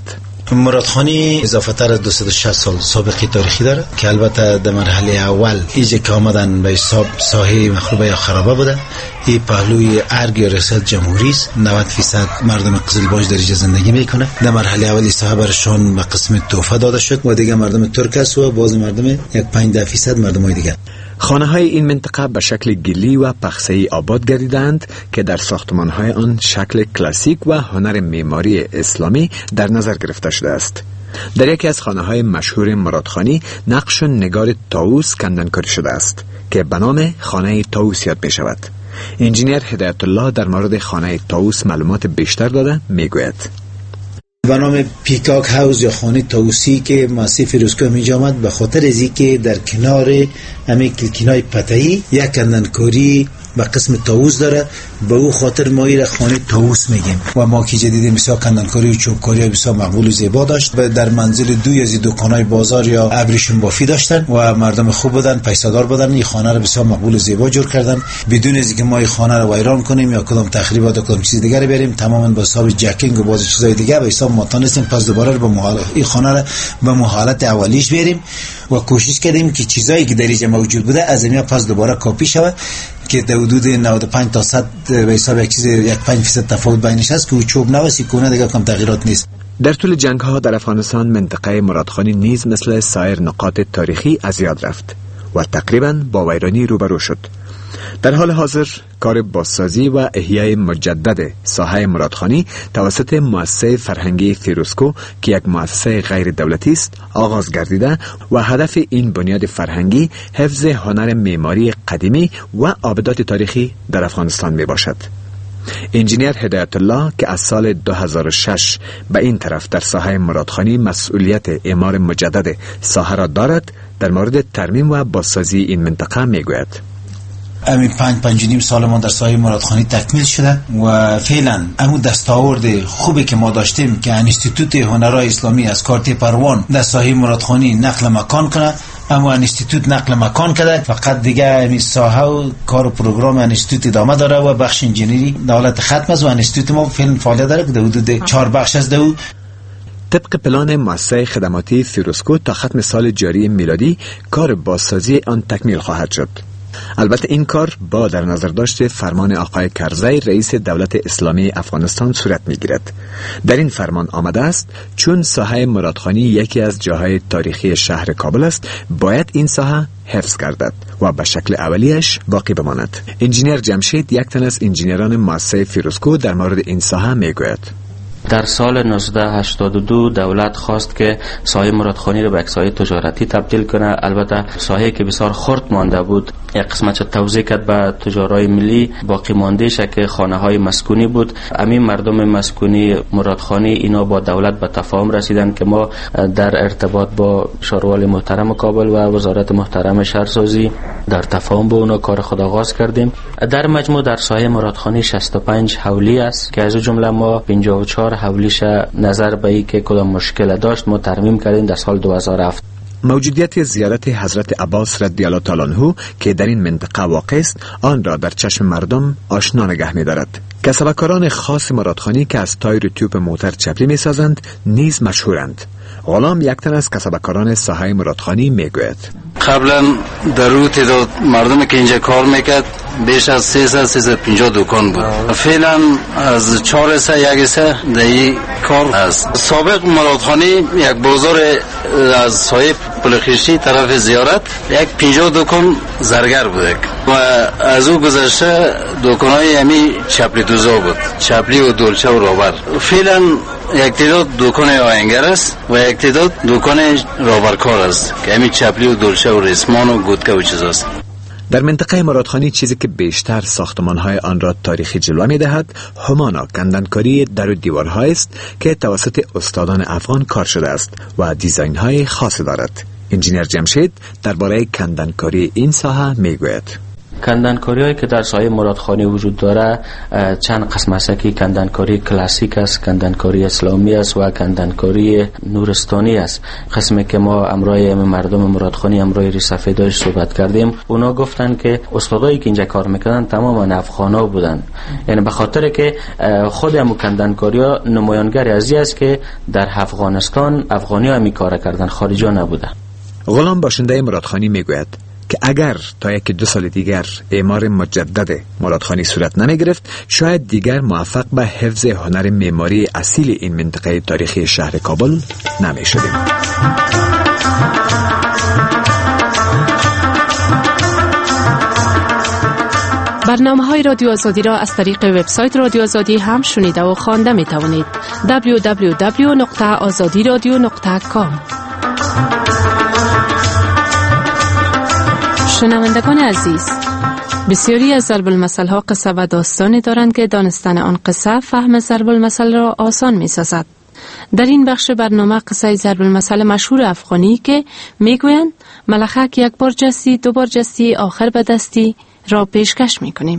مرادخانی اضافه تر از دویست و شصت سال سابقه تاریخی داره که البته در مرحله اول ایجا که آمدن به حساب ساحه مخروبه یا خرابه بوده. این پهلوی ارگ یا ریاست جمهوری است. نود درصد مردم قزلباش در اینجا زندگی میکنه. در مرحله اولی ساحه برشان به قسم تحفه داده شد و دیگه مردم ترک است و باز مردم یک پنج درصد مردمای دیگه. خانه های این منطقه به شکل گلی و پخسه‌ای آباد گردیدند که در ساختمان های آن شکل کلاسیک و هنر معماری اسلامی در نظر گرفته شده است. در یکی از خانه های مشهور مرادخانی نقش و نگار طاووس کندنکاری شده است که به نام خانه طاووس یاد می شود. انجینیر هدایت الله در مورد خانه طاووس معلومات بیشتر داده می گوید. به نام پیکاک هاوس یا خانه طاووسی که مؤسسه فیروزکو اینجا آمد به خاطر از اینکه در کنار همین کلکینای پتهی یک کندنکاری به قسم طاووس داره، به او خاطر ما ایره خانه طاووس میگیم. و ما که جدید بسیار کندنکاری و چوبکاری بسیار مقبول و زیبا داشت. در منزل دوی از دکانای بازار یا ابریشم بافی داشتن و مردم خوب بودن، پیسادار بودن. این خانه رو بسیار مقبول و زیبا جور کردن بدون از اینکه ما این خانه رو ویران کنیم یا کدام تخریبات یا کدام چیز دیگه بریم. تماما با حساب جکینگ و باز چیزای دیگه به حساب ما تونستیم پس دوباره به محال این خانه رو به محالت اولیش بریم و کوشش کردیم که چیزایی که در اینجا موجود بوده از اینجا پس دوباره کپی شود که در حدود نود و پنج تا صد به حساب یک چیز یک پنج درصد تفاوت بینش هست که چوب نوسی کنه دیگه کم تغییرات نیست. در طول جنگ ها در افغانستان منطقه مرادخانی نیز مثل سایر نقاط تاریخی از یاد رفت و تقریبا با ویرانی روبرو شد. در حال حاضر کار بازسازی و احیای مجدد ساحه مرادخانی توسط مؤسسه فرهنگی فیروزکو که یک مؤسسه غیر دولتی است آغاز گردیده و هدف این بنیاد فرهنگی حفظ هنر معماری قدیمی و آبدات تاریخی در افغانستان می باشد. انجینیر هدایت الله که از سال دو هزار و شش به این طرف در ساحه مرادخانی مسئولیت اعمار مجدد ساحه را دارد، در مورد ترمیم و بازسازی این منطقه می گوید. همین پنج پنج و نیم سال ما در ساحه مرادخانی تکمیل شده و فعلا همون دستاورد خوبی که ما داشتیم که انستیتوت هنرهای اسلامی از کارت پروان در ساحه مرادخانی نقل مکان کنه، اما انستیتوت نقل مکان کرده. فقط دیگه همین ساحه و کار و پروگرام انستیتوت ادامه داره و بخش انجینری دولت ختم است و انستیتوت ما فعلا فعالیت داره که در حدود چهار بخش است. دو طبق پلان مؤسسه خدماتی فیروزکو تا ختم سال جاری میلادی کار بازسازی آن تکمیل خواهد شد. البته این کار با در نظر داشت فرمان آقای کرزی رئیس دولت اسلامی افغانستان صورت میگیرد. در این فرمان آمده است چون ساحه مرادخانی یکی از جاهای تاریخی شهر کابل است، باید این ساحه حفظ گردد و به شکل اولیش باقی بماند. انجینیر جمشید یک تن از انجینران مؤسسه فیروزکو در مورد این ساحه میگوید. در سال نوزده هشتاد و دو دولت خواست که ساحه مرادخانی را به یک ساحه تجارتی تبدیل کنه. البته ساحه که بسیار خرد مانده بود یک قسمتش توزیع کرد به تجارای ملی، باقی ماندهش که خانه های مسکونی بود. همین مردم مسکونی مرادخانی اینا با دولت به تفاهم رسیدن که ما در ارتباط با شاروال محترم کابل و وزارت محترم شهرسازی در تفاهم با اونا کار خود آغاز کردیم. در مجموع در ساحه مرادخانی شصت و پنج حولی است که از جمله ما پنجاه و چهار حولیش نظر به این که کدام مشکل داشت ما ترمیم کردیم در سال دو هزار و هفت. موجودیت زیارت حضرت عباس رضی الله تعالی عنه که در این منطقه واقع است آن را در چشم مردم آشنا نگه می‌دارد. کسبکاران خاص مرادخانی که از تایر توپ موتر چپلی می‌سازند نیز مشهورند. غلام یک تن از کسبکاران ساحه مرادخانی میگوید. قبلا در رو تعداد مردمی که اینجا کار میکرد بیش از سیصد سیصد و پنجاه دکان بود. فعلا از چهار سه یک سه در این کار است. سابق مرادخانی یک بازار از سایه پلخیشی طرف زیارت یک پنجاه دکان زرگر بوده و از او گذشته دکانهای همی چپلی دوزا بود، چپلی و دولچه و رابر. فعلا یک تعداد دکان آهنگر است و یک تعداد دکان رابرکار است که همین چپلی و دولچه و ریسمان و گودکه و چیز است. در منطقه مرادخانی چیزی که بیشتر ساختمان‌های آن را تاریخی جلوه می‌دهد همانا کندنکاری در و دیوارها است که توسط استادان افغان کار شده است و دیزاین‌های خاص دارد. انجینیر جمشید درباره کندنکاری این ساحه میگوید. کندنکاری هایی که در سایه مرادخانی وجود داره چند قسم است که کندنکاری کلاسیک است، کندنکاری اسلامی است و کندنکاری نورستانی است. قسمی که ما امروی مردم مرادخانی امروی ری سفیداش صحبت کردیم، اونا گفتن که استادایی که اینجا کار میکردن تماما افغانا بودن، یعنی به خاطر که خود هم کندنکاری ها نمایانگر ازی است که در افغانستان افغانی ها می کار کردن، خارجی ها نبودن. غلام باشنده مرادخانی میگوید که اگر تا یک دو سال دیگر اعمار مجدد مرادخانی صورت نمی گرفت، شاید دیگر موفق به حفظ هنر معماری اصیل این منطقه تاریخی شهر کابل نمی شدیم. برنامه‌های رادیو آزادی را از طریق وبسایت رادیو آزادی هم شنیده و خوانده می توانید. دبلیو دبلیو دبلیو دات آزادی رادیو دات کام. شنوندگان عزیز، بسیاری از ضرب المثل ها قصه و داستانی دارند که دانستن آن قصه فهم ضرب المثل را آسان می سازد. در این بخش برنامه قصه ضرب المثل مشهور افغانی که می گویند ملخک یک بار جستی دو بار جستی آخر به دستی را پیشکش می کنیم.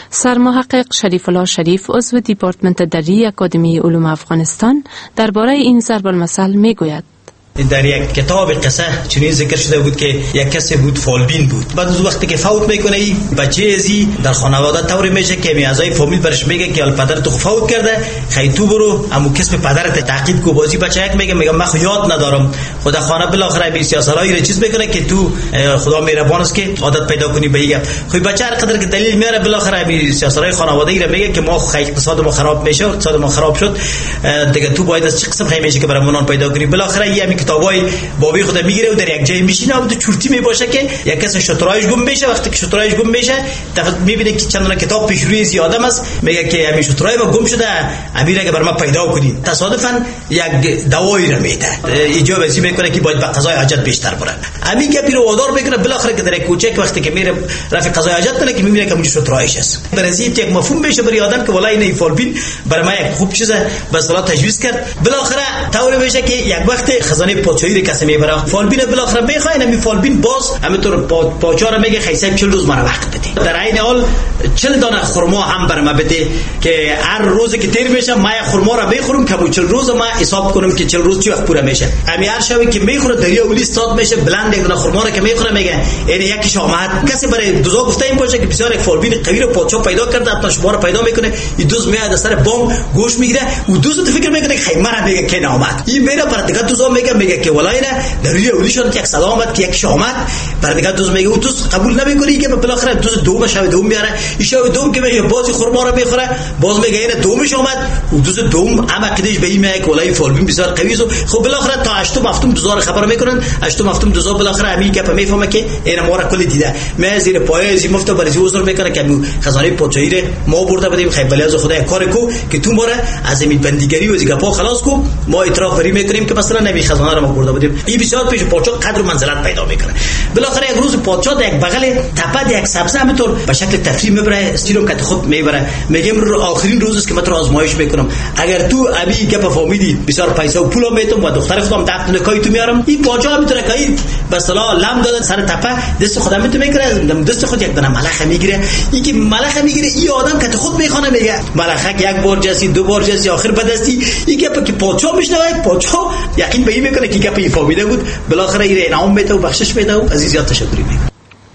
سرمحقق شریف الله شریف عضو دیپارتمنت دری اکادمی علوم افغانستان درباره این ضرب المثل می گوید. در یک کتاب قصه چنین ذکر شده بود که یک کسی بود فالبین بود. بعد از وقتی که فوت میکنه این بچه ازی در خانواده طوری میشه که میازای فامیل برش میگه که پدر تو فوت کرده، خیلی تو برو امو کسب پدرت تعقیب کو. بازی بچه یک میگه میگه من خو یاد ندارم. خدا خانه بالاخره بیست سالایی رو چیز میکنه که تو خدا مهربان است که عادت پیدا کنی به این. خو بچه هر قدر که دلیل میاره بالاخره بیست سالای خانواده ای رو میگه که ما خیلی اقتصاد ما خراب میشه، اقتصاد ما خراب شد دیگه، تو باید از چه قسم خیلی میشه که برامون پیدا کنی. بالاخره این کتابای بابی خود میگیره و در یک جای میشینه و تو چورتی میباشه که یک کس شطرنج گم میشه. وقتی که شطرنج گم میشه میبینه که چند تا کتاب پیش روی زیاده است، میگه که همین شطرنج ما گم شده، امیره که بر ما پیدا کنید. تصادفاً یک دوایی رو میده، ایجاب ازی میکنه که باید به قضای حاجت بیشتر بره. همین که پیرو وادار میکنه بالاخره که در یک کوچه که وقتی که میره رفع قضای حاجت کنه که میبینه که اونجا شطرنج است. برای یک مفهوم میشه برای آدم که والله این فالبین برای ما یک خوب چیزه به اصطلاح تجویز کرد. بالاخره طوری میشه که یک وقت خزانه پادشاهی رو کسی میبره، فالبین بالاخره میخواد همین فالبین باز همینطور پادشاه رو میگه خیلی چهل روز مرا وقت بده، در عین حال چهل دانه خرما هم بر ما بده که هر روزی که تیر میشه ما خرما رو بخورم که چهل روز ما حساب کنم که چهل روز چی وقت پوره میشه. همین هر شبی که میخوره دریا اولی استاد میشه بلند یک دانه خرما رو که میخوره میگه این یکیش آمد. کسی برای دوزا گفته این باشه که بسیار یک فالبین قوی رو پادشاه پیدا کرده، حتی شما رو پیدا میکنه، این دوز میاد از سر بام گوش میگیره و دوز تو فکر میکنه که خیمه رو میگه که نامد. این میره بر دیگه دوزا میگه میگه که والله در روی اولی شد یک صدا آمد که یک شامت بر دیگه دوز میگه و دوز قبول نمیکنه که بالاخره دوز دوم شب دوم میاره. این شب دوم که میگه بازی خرما رو میخوره، باز میگه این دومش آمد و دوز دوم هم عقیدش به این میگه که والله فالبین بسیار قوی است. خب بالاخره تا هشتم هفتم دوزار خبر میکنن، هشتم هفتم دوزار بالاخره همین گپ میفهمه که این ما را کل دیده. من زیر پای از مفت برای عذر میکنه که خزانه پادشاهی رو ما برده بدیم، خیلی ولی از خدا کار کو که تو ما را از این بندیگری و از گپا خلاص کو، ما اعتراف بری میکنیم که مثلا نبی خزانه رو ما برده بدیم. این بسیار پیش پادشاه قدر و منزلت پیدا میکنه. بالاخره یک روز پادشاه در یک بغل تپه یک سبزه همینطور به شکل تفریح میبره، استیرو که خود میبره، میگم رو آخرین روز است که من تو آزمایش میکنم، اگر تو ابی گپ فهمیدی بسیار پیسه و پول میتم و دختر خودم دفت نکای تو میارم. این پادشاه میتونه که به اصطلاح لم دادن سر تپه دست خودم میتونه میگیره، دست خود یک دونه ملخ میگیره. این که ملخ میگیره این آدم که خود میخونه میگه ملخ یک بار جسی دو بار جسی آخر بدستی. این گپ که پادشاه میشنوه، پادشاه یقین به این میکنه که گپ فهمیده بود، بالاخره این انعام میده و بخشش میده و عزیز یاد تشکری میکنه.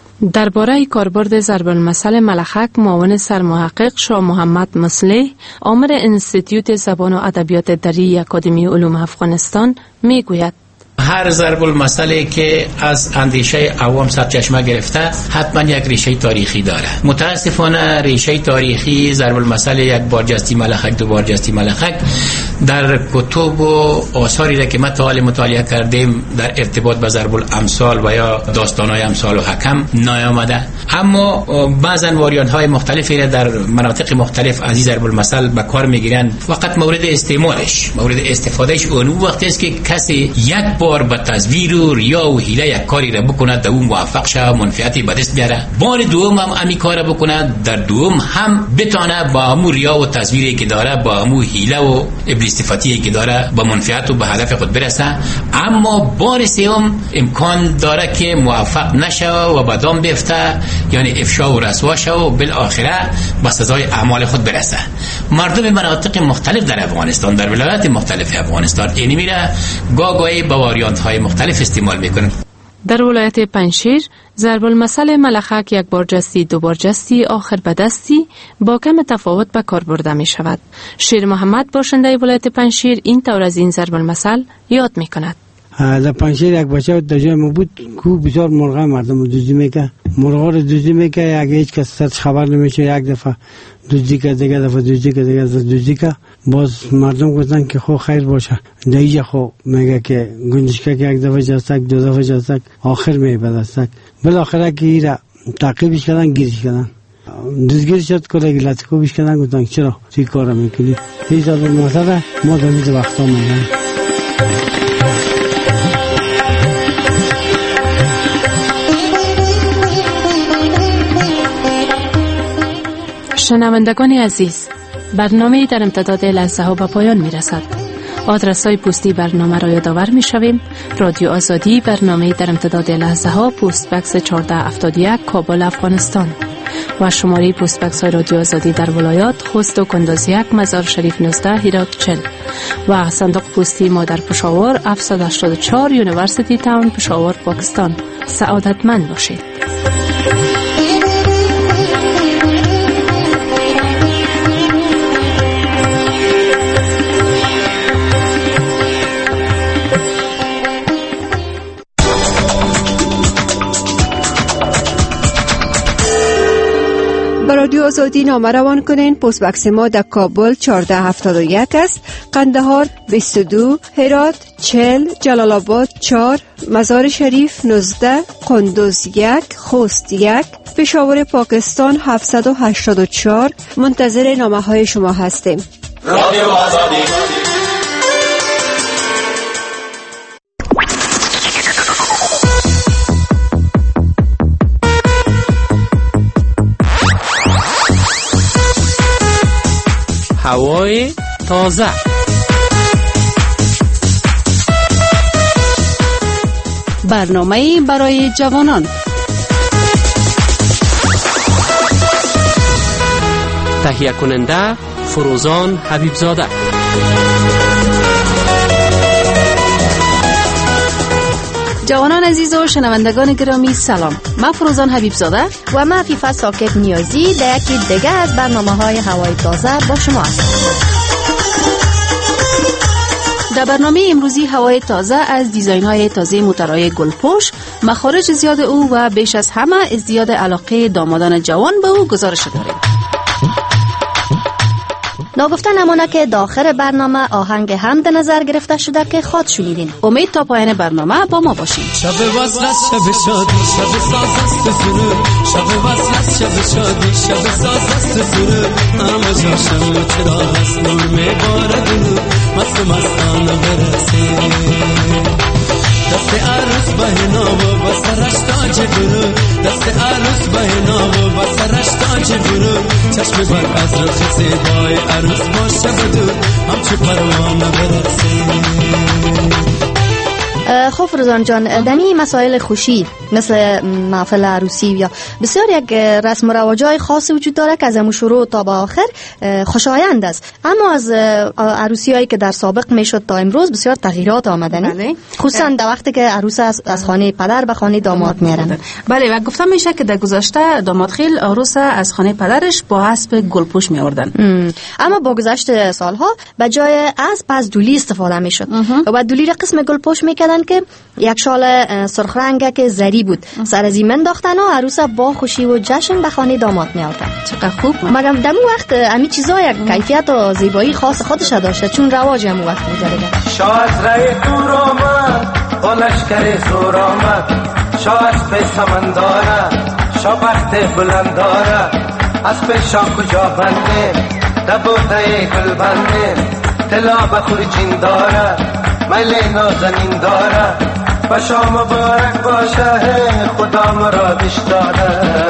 درباره کاربرد ضرب المثل ملخک معاون سرمحقق شاه محمد مصلح آمر انستیتیوت زبان و ادبیات دری اکادمی علوم افغانستان میگوید هر ضرب المثلی که از اندیشه عوام سرچشمه گرفته حتما یک ریشه تاریخی داره. متاسفانه ریشه تاریخی ضرب المثل یک بارجستی ملخک دو بارجستی ملخک در کتب و آثاری را که ما تا حال مطالعه کردیم در ارتباط به ضرب الامثال و یا داستان‌های امثال و حکم نیامده، اما بعضن واریانت‌های مختلفی را در مناطق مختلف از ضرب المثل به کار میگیرند. فقط مورد استعمالش، مورد استفادهش اون وقتی است که کسی یک بار بار به تزویر و ریا و حیله یک کاری را بکنه در اون موفق شه منفعتی به دست بیاره، بار دوم هم امی کار بکنه در دوم هم بتانه با همون ریا و تزویری که داره با همون حیله و ابلیس صفاتی که داره به منفعت و به هدف خود برسه. اما بار سوم امکان داره که موفق نشه و به دام بیفته، یعنی افشا و رسوا شه و بالاخره به سزای اعمال خود برسه. مردم مناطق مختلف در افغانستان، در ولایات مختلف افغانستان اینی میره گاگایی با واریانت های مختلف استعمال میکنن. در ولایت پنجشیر ضرب المثل ملخک یک بارجستی دو بارجستی آخر به دستی با کم تفاوت به کار برده می شود. شیر محمد باشنده ولایت پنجشیر این طور از این ضرب المثل یاد می کند. در پنجشیر یک بچه در جای ما بود که بسیار مرغ مردم دوزی میکرد، مرغا رو دوزی میکرد، اگه هیچ کس سرش خبر نمیشه یک دفعه دوزی کرد، دیگه دفعه دوزی کرد، دیگه دفعه دوزی کرد. باز مردم گفتن که خو خیر باشه، دیگه خو میگه که گنجشکه که یک دفعه جستک دو دفعه جستک آخر میبدستک. بالاخره که ایره تعقیبش کردن، گیرش کردن، دزگیر شد که رگی لطکوبش کردن. گفتن چرا چی کار میکنی؟ هیچ از اون مسئله ما در میز وقتا میگن. شنوندگان عزیز، برنامه در امتداد لحظه ها به پایان می رسد. آدرس های پستی برنامه را یادآور می شویم. رادیو آزادی، برنامه در امتداد لحظه ها، پست بکس چهارده هفتاد و یک، کابل، افغانستان. و شماره پست بکس های رادیو آزادی در ولایات خوست و کندوز یک، مزار شریف نوزده، هرات چهل. و صندوق پستی ما در پشاور هفتصد و هشتاد و چهار، یونیورسیتی تاون، پشاور، پاکستان. سعادتمند باشید. رادیو آزادی نامه روان کنین. پست بکس ما در کابل چهارده هفتاد و یک است، قندهار بیست و دو، هرات چهل، جلال آباد چهار، مزار شریف نوزده، کندوز یک، خوست یک، پشاور، پاکستان هفتصد و هشتاد و چهار. منتظر نامه های شما هستیم. رادیو آزادی. هوای تازه، برنامه برای جوانان. تهیه کننده فروزان حبیبزاده. جوانان عزیز و شنوندگان گرامی سلام، من فروزان حبیبزاده و من عفیفه ساکت نیازی در یکی دیگه از برنامه های هوای تازه با شما هستم. در برنامه امروزی هوای تازه از دیزاین های تازه موتورهای گلپوش، مخارج زیاد او و بیش از همه ازدیاد علاقه دامادان جوان به او گزارش داریم. ناگفته نمانه که داخل برنامه آهنگ هم در نظر گرفته شده که خواد شنیدین. امید تا پایان برنامه با ما باشین. شب وصل است، شب شادی، شب ساز است سرور. شب وصل است، شب شادی، شب ساز است سرور. همه جا شمع چراغ است، نور میبارد نور، مست مستانه برسه. دست عروس به نام و سرش تاج درود، دست عروس به نام و سرش تاج درود. چشم بر از رخ زیبای عروس باشه بدور، همچو پروانه برسه. خب فروزان جان، دمی مسائل خوشی مثل محفل عروسی یا بسیار یک رسم و رواجای خاصی وجود داره که از امو شروع تا به آخر خوشایند است، اما از عروسی هایی که در سابق میشد تا امروز بسیار تغییرات آمدنی. بله. خصوصا در وقتی که عروس از, از خانه پدر به خانه داماد میرن. بله، و گفتم میشه که در گذشته داماد خیل عروس از خانه پدرش با اسب گلپوش میوردن، اما با گذشت سالها به جای اسب از دولی استفاده میشد و بعد دولی را قسم گلپوش میکردن که یک شال سرخ رنگ که زری بود سر از این انداختن و عروس با خوشی و جشن به خانه داماد می آوردن. چقدر خوب. مگر دمو وقت امی چیزا یک کیفیت و زیبایی خاص خودش داشته، چون رواج همو وقت می‌گذره. شاه رای دور آمد با لشکر زور آمد، شاه اسب سمنداره، شاه بخت بلند داره، اسب شاه کجا بنده دبوته گل بنده، دلا بخور جین داره میل نازنین داره بشا مبارک باشه خدا مرادش داره.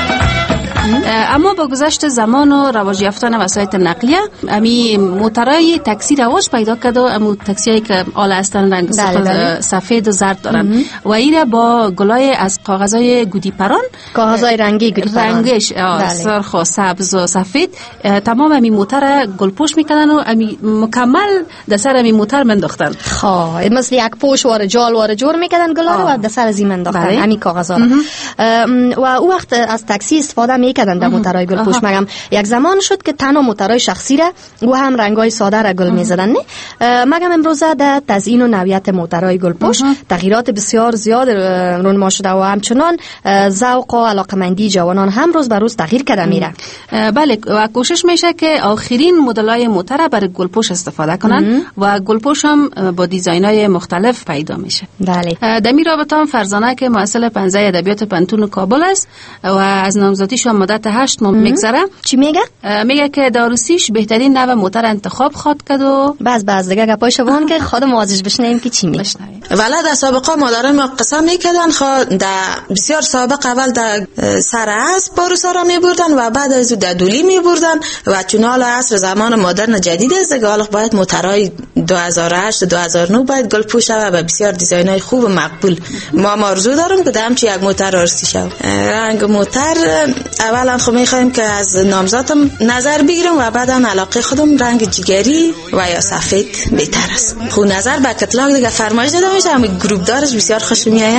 اما با گذشت زمان و رواج یافتن وسایل نقلیه امی موترای تاکسی رواج پیدا کرد و امو تاکسیایی که آل هستن رنگ سفید و زرد دارن و ایره با گلای از کاغذای گودی پران کاغذای رنگی گودی پران رنگش سرخ و سبز و سفید تمام امی موتر گلپوش میکنن و امی مکمل در سر امی موتر منداختن. خواه مثل یک پوش واره جال واره جور میکردن گلا رو و در سر زی منداختن امی کاغذا و او وقت از تاکسی استفاده میکردن در موترهای گلپوش. مگم یک زمان شد که تنها موترهای شخصی را و هم رنگای ساده را گل میزدن نه مگم امروزه در تزیین و نوعیت موترهای گلپوش تغییرات بسیار زیاد رونما شده و همچنان ذوق و علاقمندی جوانان هم روز به روز تغییر کرده میره. بله و کوشش میشه که آخرین مدل‌های موتر برای گلپوش استفاده کنن و گلپوش هم با دیزاین‌های مختلف پیدا میشه. بله در می رابطه هم فرزانه که محصل پنزه ادبیات پنتون کابل است و از نامزدیش هم مدت هشت ماه میگذره. چی میگه؟ میگه که داروسیش بهترین نوع موتر انتخاب خواد کرد و بس بس دیگه گپای شوان که خودم ازش بشنویم که چی میگه. ولی در سابقه مادرم قسم میکردن خود در بسیار سابق اول در سر اسب باروسا را میبردن و بعد از در دولی میبردن و چون حال عصر زمان مدرن جدید است دیگه حالا باید موترهای دو هزار و هشت دو هزار و نه باید گلپوش و بسیار دیزاینای خوب و مقبول. ما آرزو دارم که دم چی یک موتر آرسی شود. رنگ موتر اولا خب میخوایم که از نامزادم نظر بگیرم و بعدا علاقه خودم رنگ جگری و یا سفید بهتر است. خب نظر به کتلاگ دیگه فرمایش داده میشه همین گروپ دارش بسیار خوش میآید.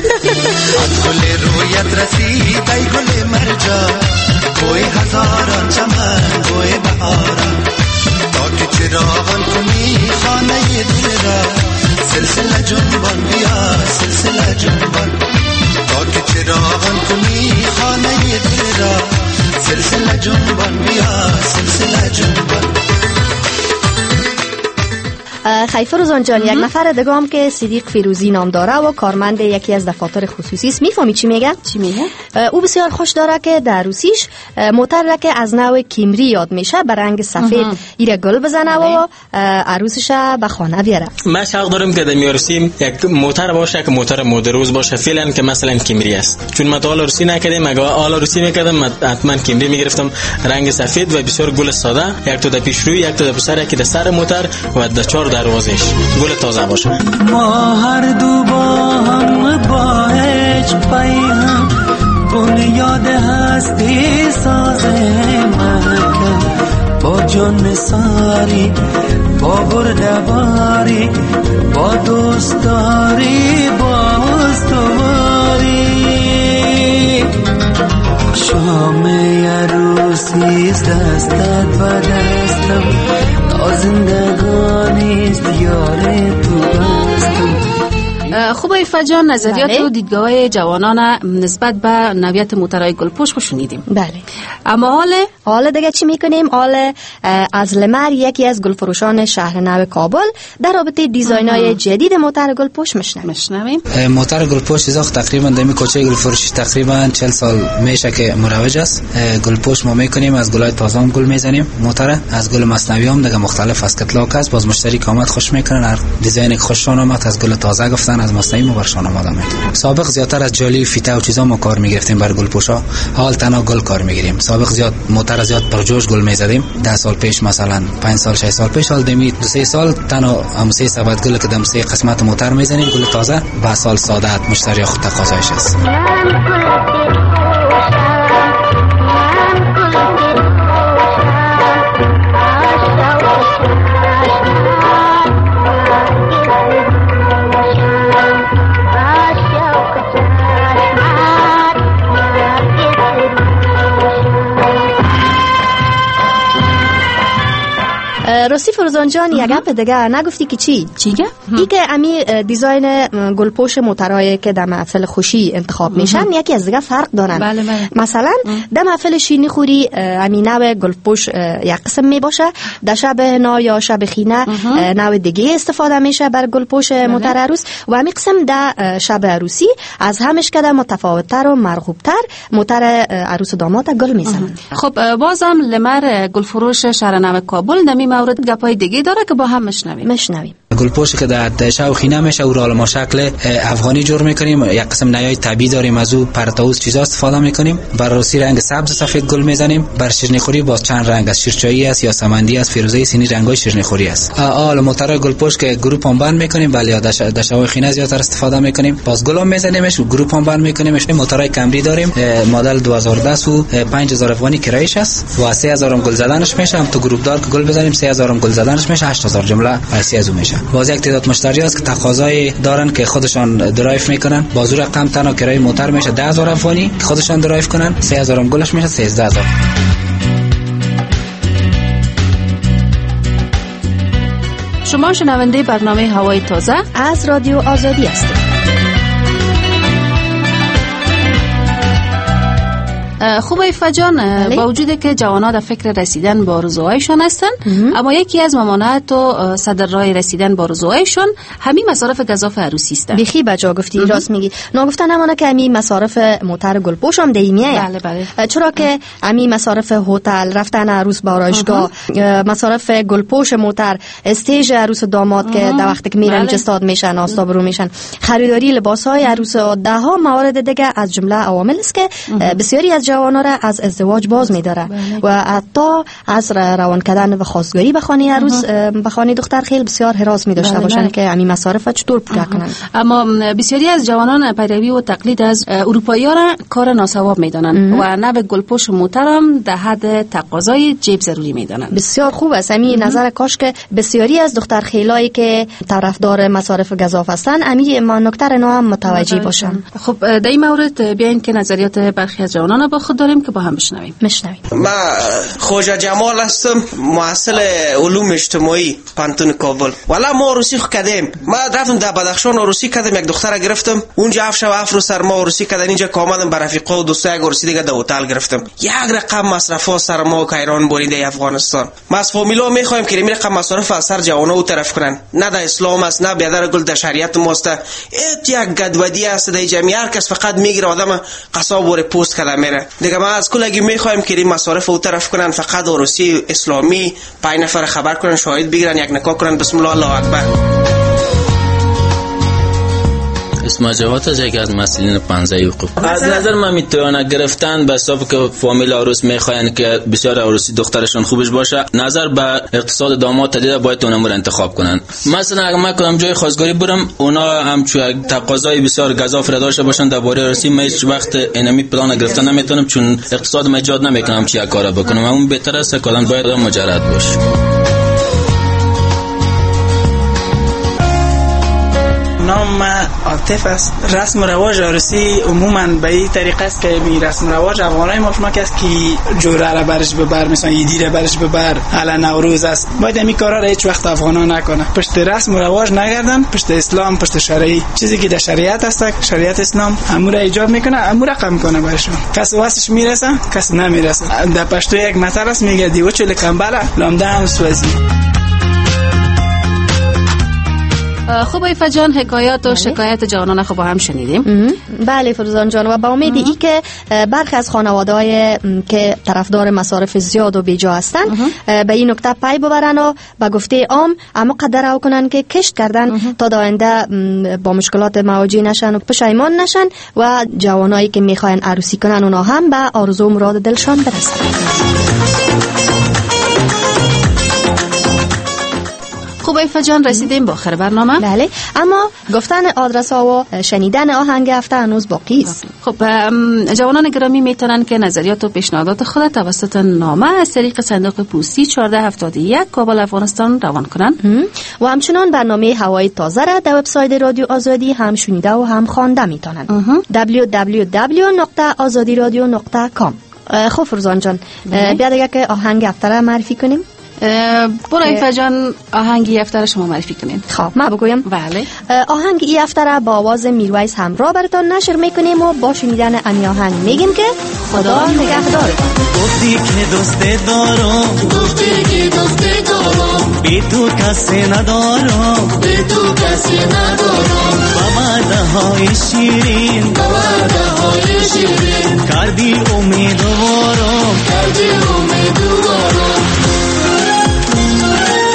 گل رویت رسید ای گل مرجان بوی هزاران چمن بوی بهاران تا که چراغان کنی خانه دل را سلسله جنبان بیا سلسله جنبان تا که چراغان کنی خانه دل را سلسله جنبان بیا سلسله جنبان. خیفروزان جان یک نفر دیگه هم که صدیق فیروزی نام داره و کارمند یکی از دفاتر خصوصی است. میفهمی چی میگه؟ چی میگه؟ او بسیار خوش داره که در روسیش موتر را که از نوع کیمری یاد میشه به رنگ سفید ایره گل بزنه و عروسش به خانه بیاره. ما شوق دارم که در میارسیم یک موتر باشه که موتر مدروز باشه فعلا که مثلا کیمری است. چون ما تا روسی نکردیم اگه آلا روسی میکردم حتما کیمری میگرفتم رنگ سفید و بسیار گل ساده یک تا در پیشروی یک تا در پسر که در سر موتر و در چهار دروازش گل تازه باشه. ما هر دو با هم با هیچ پیام بنیاد هستی ساز محکم با جان ساری با بردباری با دوستاری با استواری شام عروسیست دستت و دستم تا زندگانیست یار تو بستم. خوب ایفجان نظریات و دیدگاه جوانان نسبت به نوعیت موترهای گلپوش شنیدیم. بله. اما حال حال دیگه چی میکنیم؟ حال از لمر یکی از گلفروشان شهر نو کابل در رابطه دیزاین‌های جدید موتر گلپوش میشنویم. میشنویم. موتر گلپوش از تقریبا در کوچه گلفروشی تقریبا چهل سال میشه که مروج است. گلپوش ما میکنیم از گلای تازه هم گل میزنیم. موتر از گل مصنوی هم دیگه مختلف است. کتلاک است. باز مشتری کامت خوش میکنن. هر دیزاین خوششون اومد از گل تازه گفتن از مصنوی ما برشون آماده میکنیم. سابق زیاتر از جالی فیته و چیزا ما کار میگرفتیم بر گلپوشا. حال تنها گل کار میگیریم. سابق زیاد موتر زیاد پرجوش گل میزدیم. ده سال پیش مثلا پنج سال شش سال پیش حال دمی دو سه سال تنها هم سه سبد گل که دم سه قسمت موتر میزنیم گل تازه. به سال ساده مشتری خود تقاضایش است. راستی فروزان جان یک گپ دیگه نگفتی که چی؟ چیگه؟ ای که امی دیزاین گلپوش موترایی که در محفل خوشی انتخاب میشن یکی از دیگه فرق دارن. بله بله. مثلا در محفل شیرینی خوری امی نوع گلپوش یک قسم می باشه، در شب نا یا شب خینه نوع دیگه استفاده میشه بر گلپوش موتر عروس و امی قسم در شب عروسی از همش کده متفاوتتر و مرغوبتر موتر عروس و داماد گل میزنن. خب بازم لمر گلفروش شهر نو کابل در این مورد گپای دیگه داره که با هم مشنویم مشنویم گلپوش که در دشه و خینه میشه او را ما شکل افغانی جور میکنیم. یک قسم نیای طبیعی داریم، از او پرتاوز چیزا استفاده میکنیم. بر روسی رنگ سبز سفید گل میزنیم. بر شیرینی خوری باز چند رنگ است، شیرچایی است یا سمندی است، فیروزه‌ای، سینی، رنگای شیرینی خوری است. آل موتر گلپوش که گروپ هم بند میکنیم، ولی یا دشه دشه و خینه زیاتر استفاده میکنیم. باز گل هم میزنیمش و گروپ هم بند میکنیمش. موترای کمری داریم، مدل دو هزار و ده و پنج هزار افغانی کرایش است و سه هزار گل زدنش میشه. هم تو گروپ دار گل بزنیم سه هزار گل زدنش میشه، هشت هزار جمله ارسی از میشه. باز یک تعداد مشتری هست که تقاضای دارن که خودشان درایو میکنن. بازو رقم تنها کرایه موتر میشه ده هزار افغانی که خودشان درایو کنن، سه هزار گلش میشه سیزده هزار. شما شنونده برنامه هوای تازه از رادیو آزادی هستید. خوب ایفا جان، با وجود که جوانان در فکر رسیدن به آرزوهایشان هستند، اما یکی از ممانعت و صدر راه رسیدن به آرزوهایشان همین مصارف گزاف عروسی است. بخی بجا گفتی، راست میگی. نگفتن همونه که همین مصارف موتر گلپوش هم دیمیه. بله بله. چرا که همین مصارف هتل، رفتن عروس به آرایشگاه، مصارف گلپوش موتر، استیج عروس داماد که در وقتی که میرن جستاد میشن، آستاب رو میشن، خریداری لباسهای عروس، ده ها موارد دیگه از جمله عوامل است که بسیاری از جوانان را از ازدواج باز می‌داره و حتی از روان کردن و خواستگاری به خانه عروس به خانه دختر خیلی بسیار حراس می داشته باشن که همین مصارف چطور پورا کنن. اما بسیاری از جوانان پیروی و تقلید از اروپایی‌ها را کار ناصواب می‌دانند و نه به گلپوش موترم در حد تقاضای جیب ضروری می‌دانند. بسیار خوب است. همین نظر کاش که بسیاری از دختر خیلایی که طرفدار مصارف گزاف هستن همین ما نکته رو هم متوجه باشن. خب در این مورد بیاین که نظریات برخی از جوانان با خود داریم که با هم بشنویم. مشنویم. ما خوجا جمال هستم، محصل علوم اجتماعی پانتون کابل. والا ما عروسی خو کردیم. ما رفتم در بدخشان عروسی کردم، یک دختر گرفتم. اونجا هفت شب هفت روز سر ما عروسی کردن. اینجا که آمدم بر رفیقا و دوستای عروسی دیگه در هتل گرفتم. یک رقم مصرفا سر ما که ایران بریده افغانستان. ما از فامیلا میخوایم که این رقم مصرف از سر جوانا او طرف کنن. نه در اسلام است، نه بیادر گل در شریعت ماست. ات یک گدودی است در جمعیت، هر کس فقط میگیره آدم قصاب ور پوست کلا میره. دیگه ما از کلگی میخوایم که این مصارف او طرف کنن، فقط عروسی اسلامی پنج نفر خبر کنن، شاهد بگیرن، یک نکاح کنن، بسم الله الله اکبر. اسم جوات از یک از مسئولین پنځه حقوق از نظر من میتونه گرفتن به حساب که فامیل عروس میخواین که بسیار عروسی دخترشون خوبش باشه، نظر به اقتصاد داماد تدید باید اونم رو انتخاب کنن. مثلا اگه من کنم جای خواستگاری برم، اونا هم چون تقاضای بسیار گزاف را داشته باشن درباره عروسی، من هیچ وقت اینمی پلان گرفتن نمیتونم چون اقتصاد ما ایجاد نمیکنم چی کارا بکنم. اون بهتر است کلا باید مجرد باشه. نام عاطف است. رسم و رواج عروسی عموما به این طریقه است که می رسم و رواج افغانای ما شما کس که جوره را برش ببر، مثلا ایدی را برش ببر، علی نوروز است، باید این کارا را هیچ وقت افغانا نکنه. پشت رسم و رواج نگردن، پشت اسلام، پشت شرعی، چیزی که در شریعت است، شریعت اسلام امور ایجاد میکنه، امور رقم کنه برشون. کس واسش میرسه، کس نمیرسه. در پشتو یک مثل است میگه دیو چل کمبله لامده هم سوزی. خوب ایفا جان، حکایات و شکایت جوانان خوب هم شنیدیم. بله فروزان جان، و با امید ای که برخی از خانواده‌های که طرفدار مصارف زیاد و بیجا هستند به این نکته پی ببرن و به گفته عام اما قدر او کنن که کشت کردن تا آینده با مشکلات مواجه نشن و پشیمان نشن و جوانایی که میخواین عروسی کنن اونا هم به آرزو و مراد دلشان برسن. خوب ایفا جان، رسیدیم با آخر برنامه. بله، اما گفتن آدرس ها و شنیدن آهنگ هفته هنوز باقی است. خب جوانان گرامی میتونن که نظریات و پیشنهادات خود توسط نامه از طریق صندوق پستی چهارده هفتاد و یک کابل افغانستان روان کنن و همچنان برنامه هوای تازه را در وبسایت رادیو آزادی هم شنیده و هم خوانده میتونن. دبلیو دبلیو دبلیو نقطه آزادی رادیو نقطه کام. خب فرزان جان، بیا دیگه که آهنگ هفته را معرفی کنیم. برو ایفا جان، آهنگ این هفته را شما معرفی کنین. خب من بگویم. بله. آهنگ این هفته را با آواز میرویس همراه براتون نشر میکنیم و با شنیدن امی آهنگ میگیم که خدا نگهدار. گفتی که دوست دارم، گفتی که دوست دارم، بی تو کسی ندارم، بی تو کسی ندارم. با وعده های شیرین، با وعده های شیرین، کردی امیدوارم، کردی امیدوارم.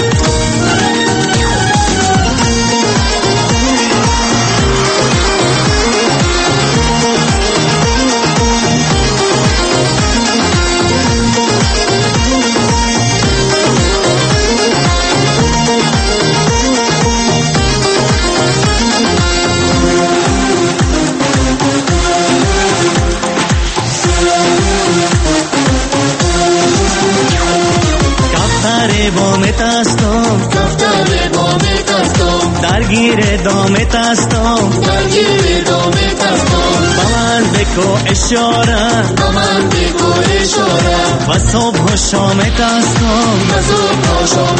درگیر دامت هستم درگیر دامت هستم با من بگو اشاره با من بگو اشاره و صبح و شامت هستم و صبح و شامت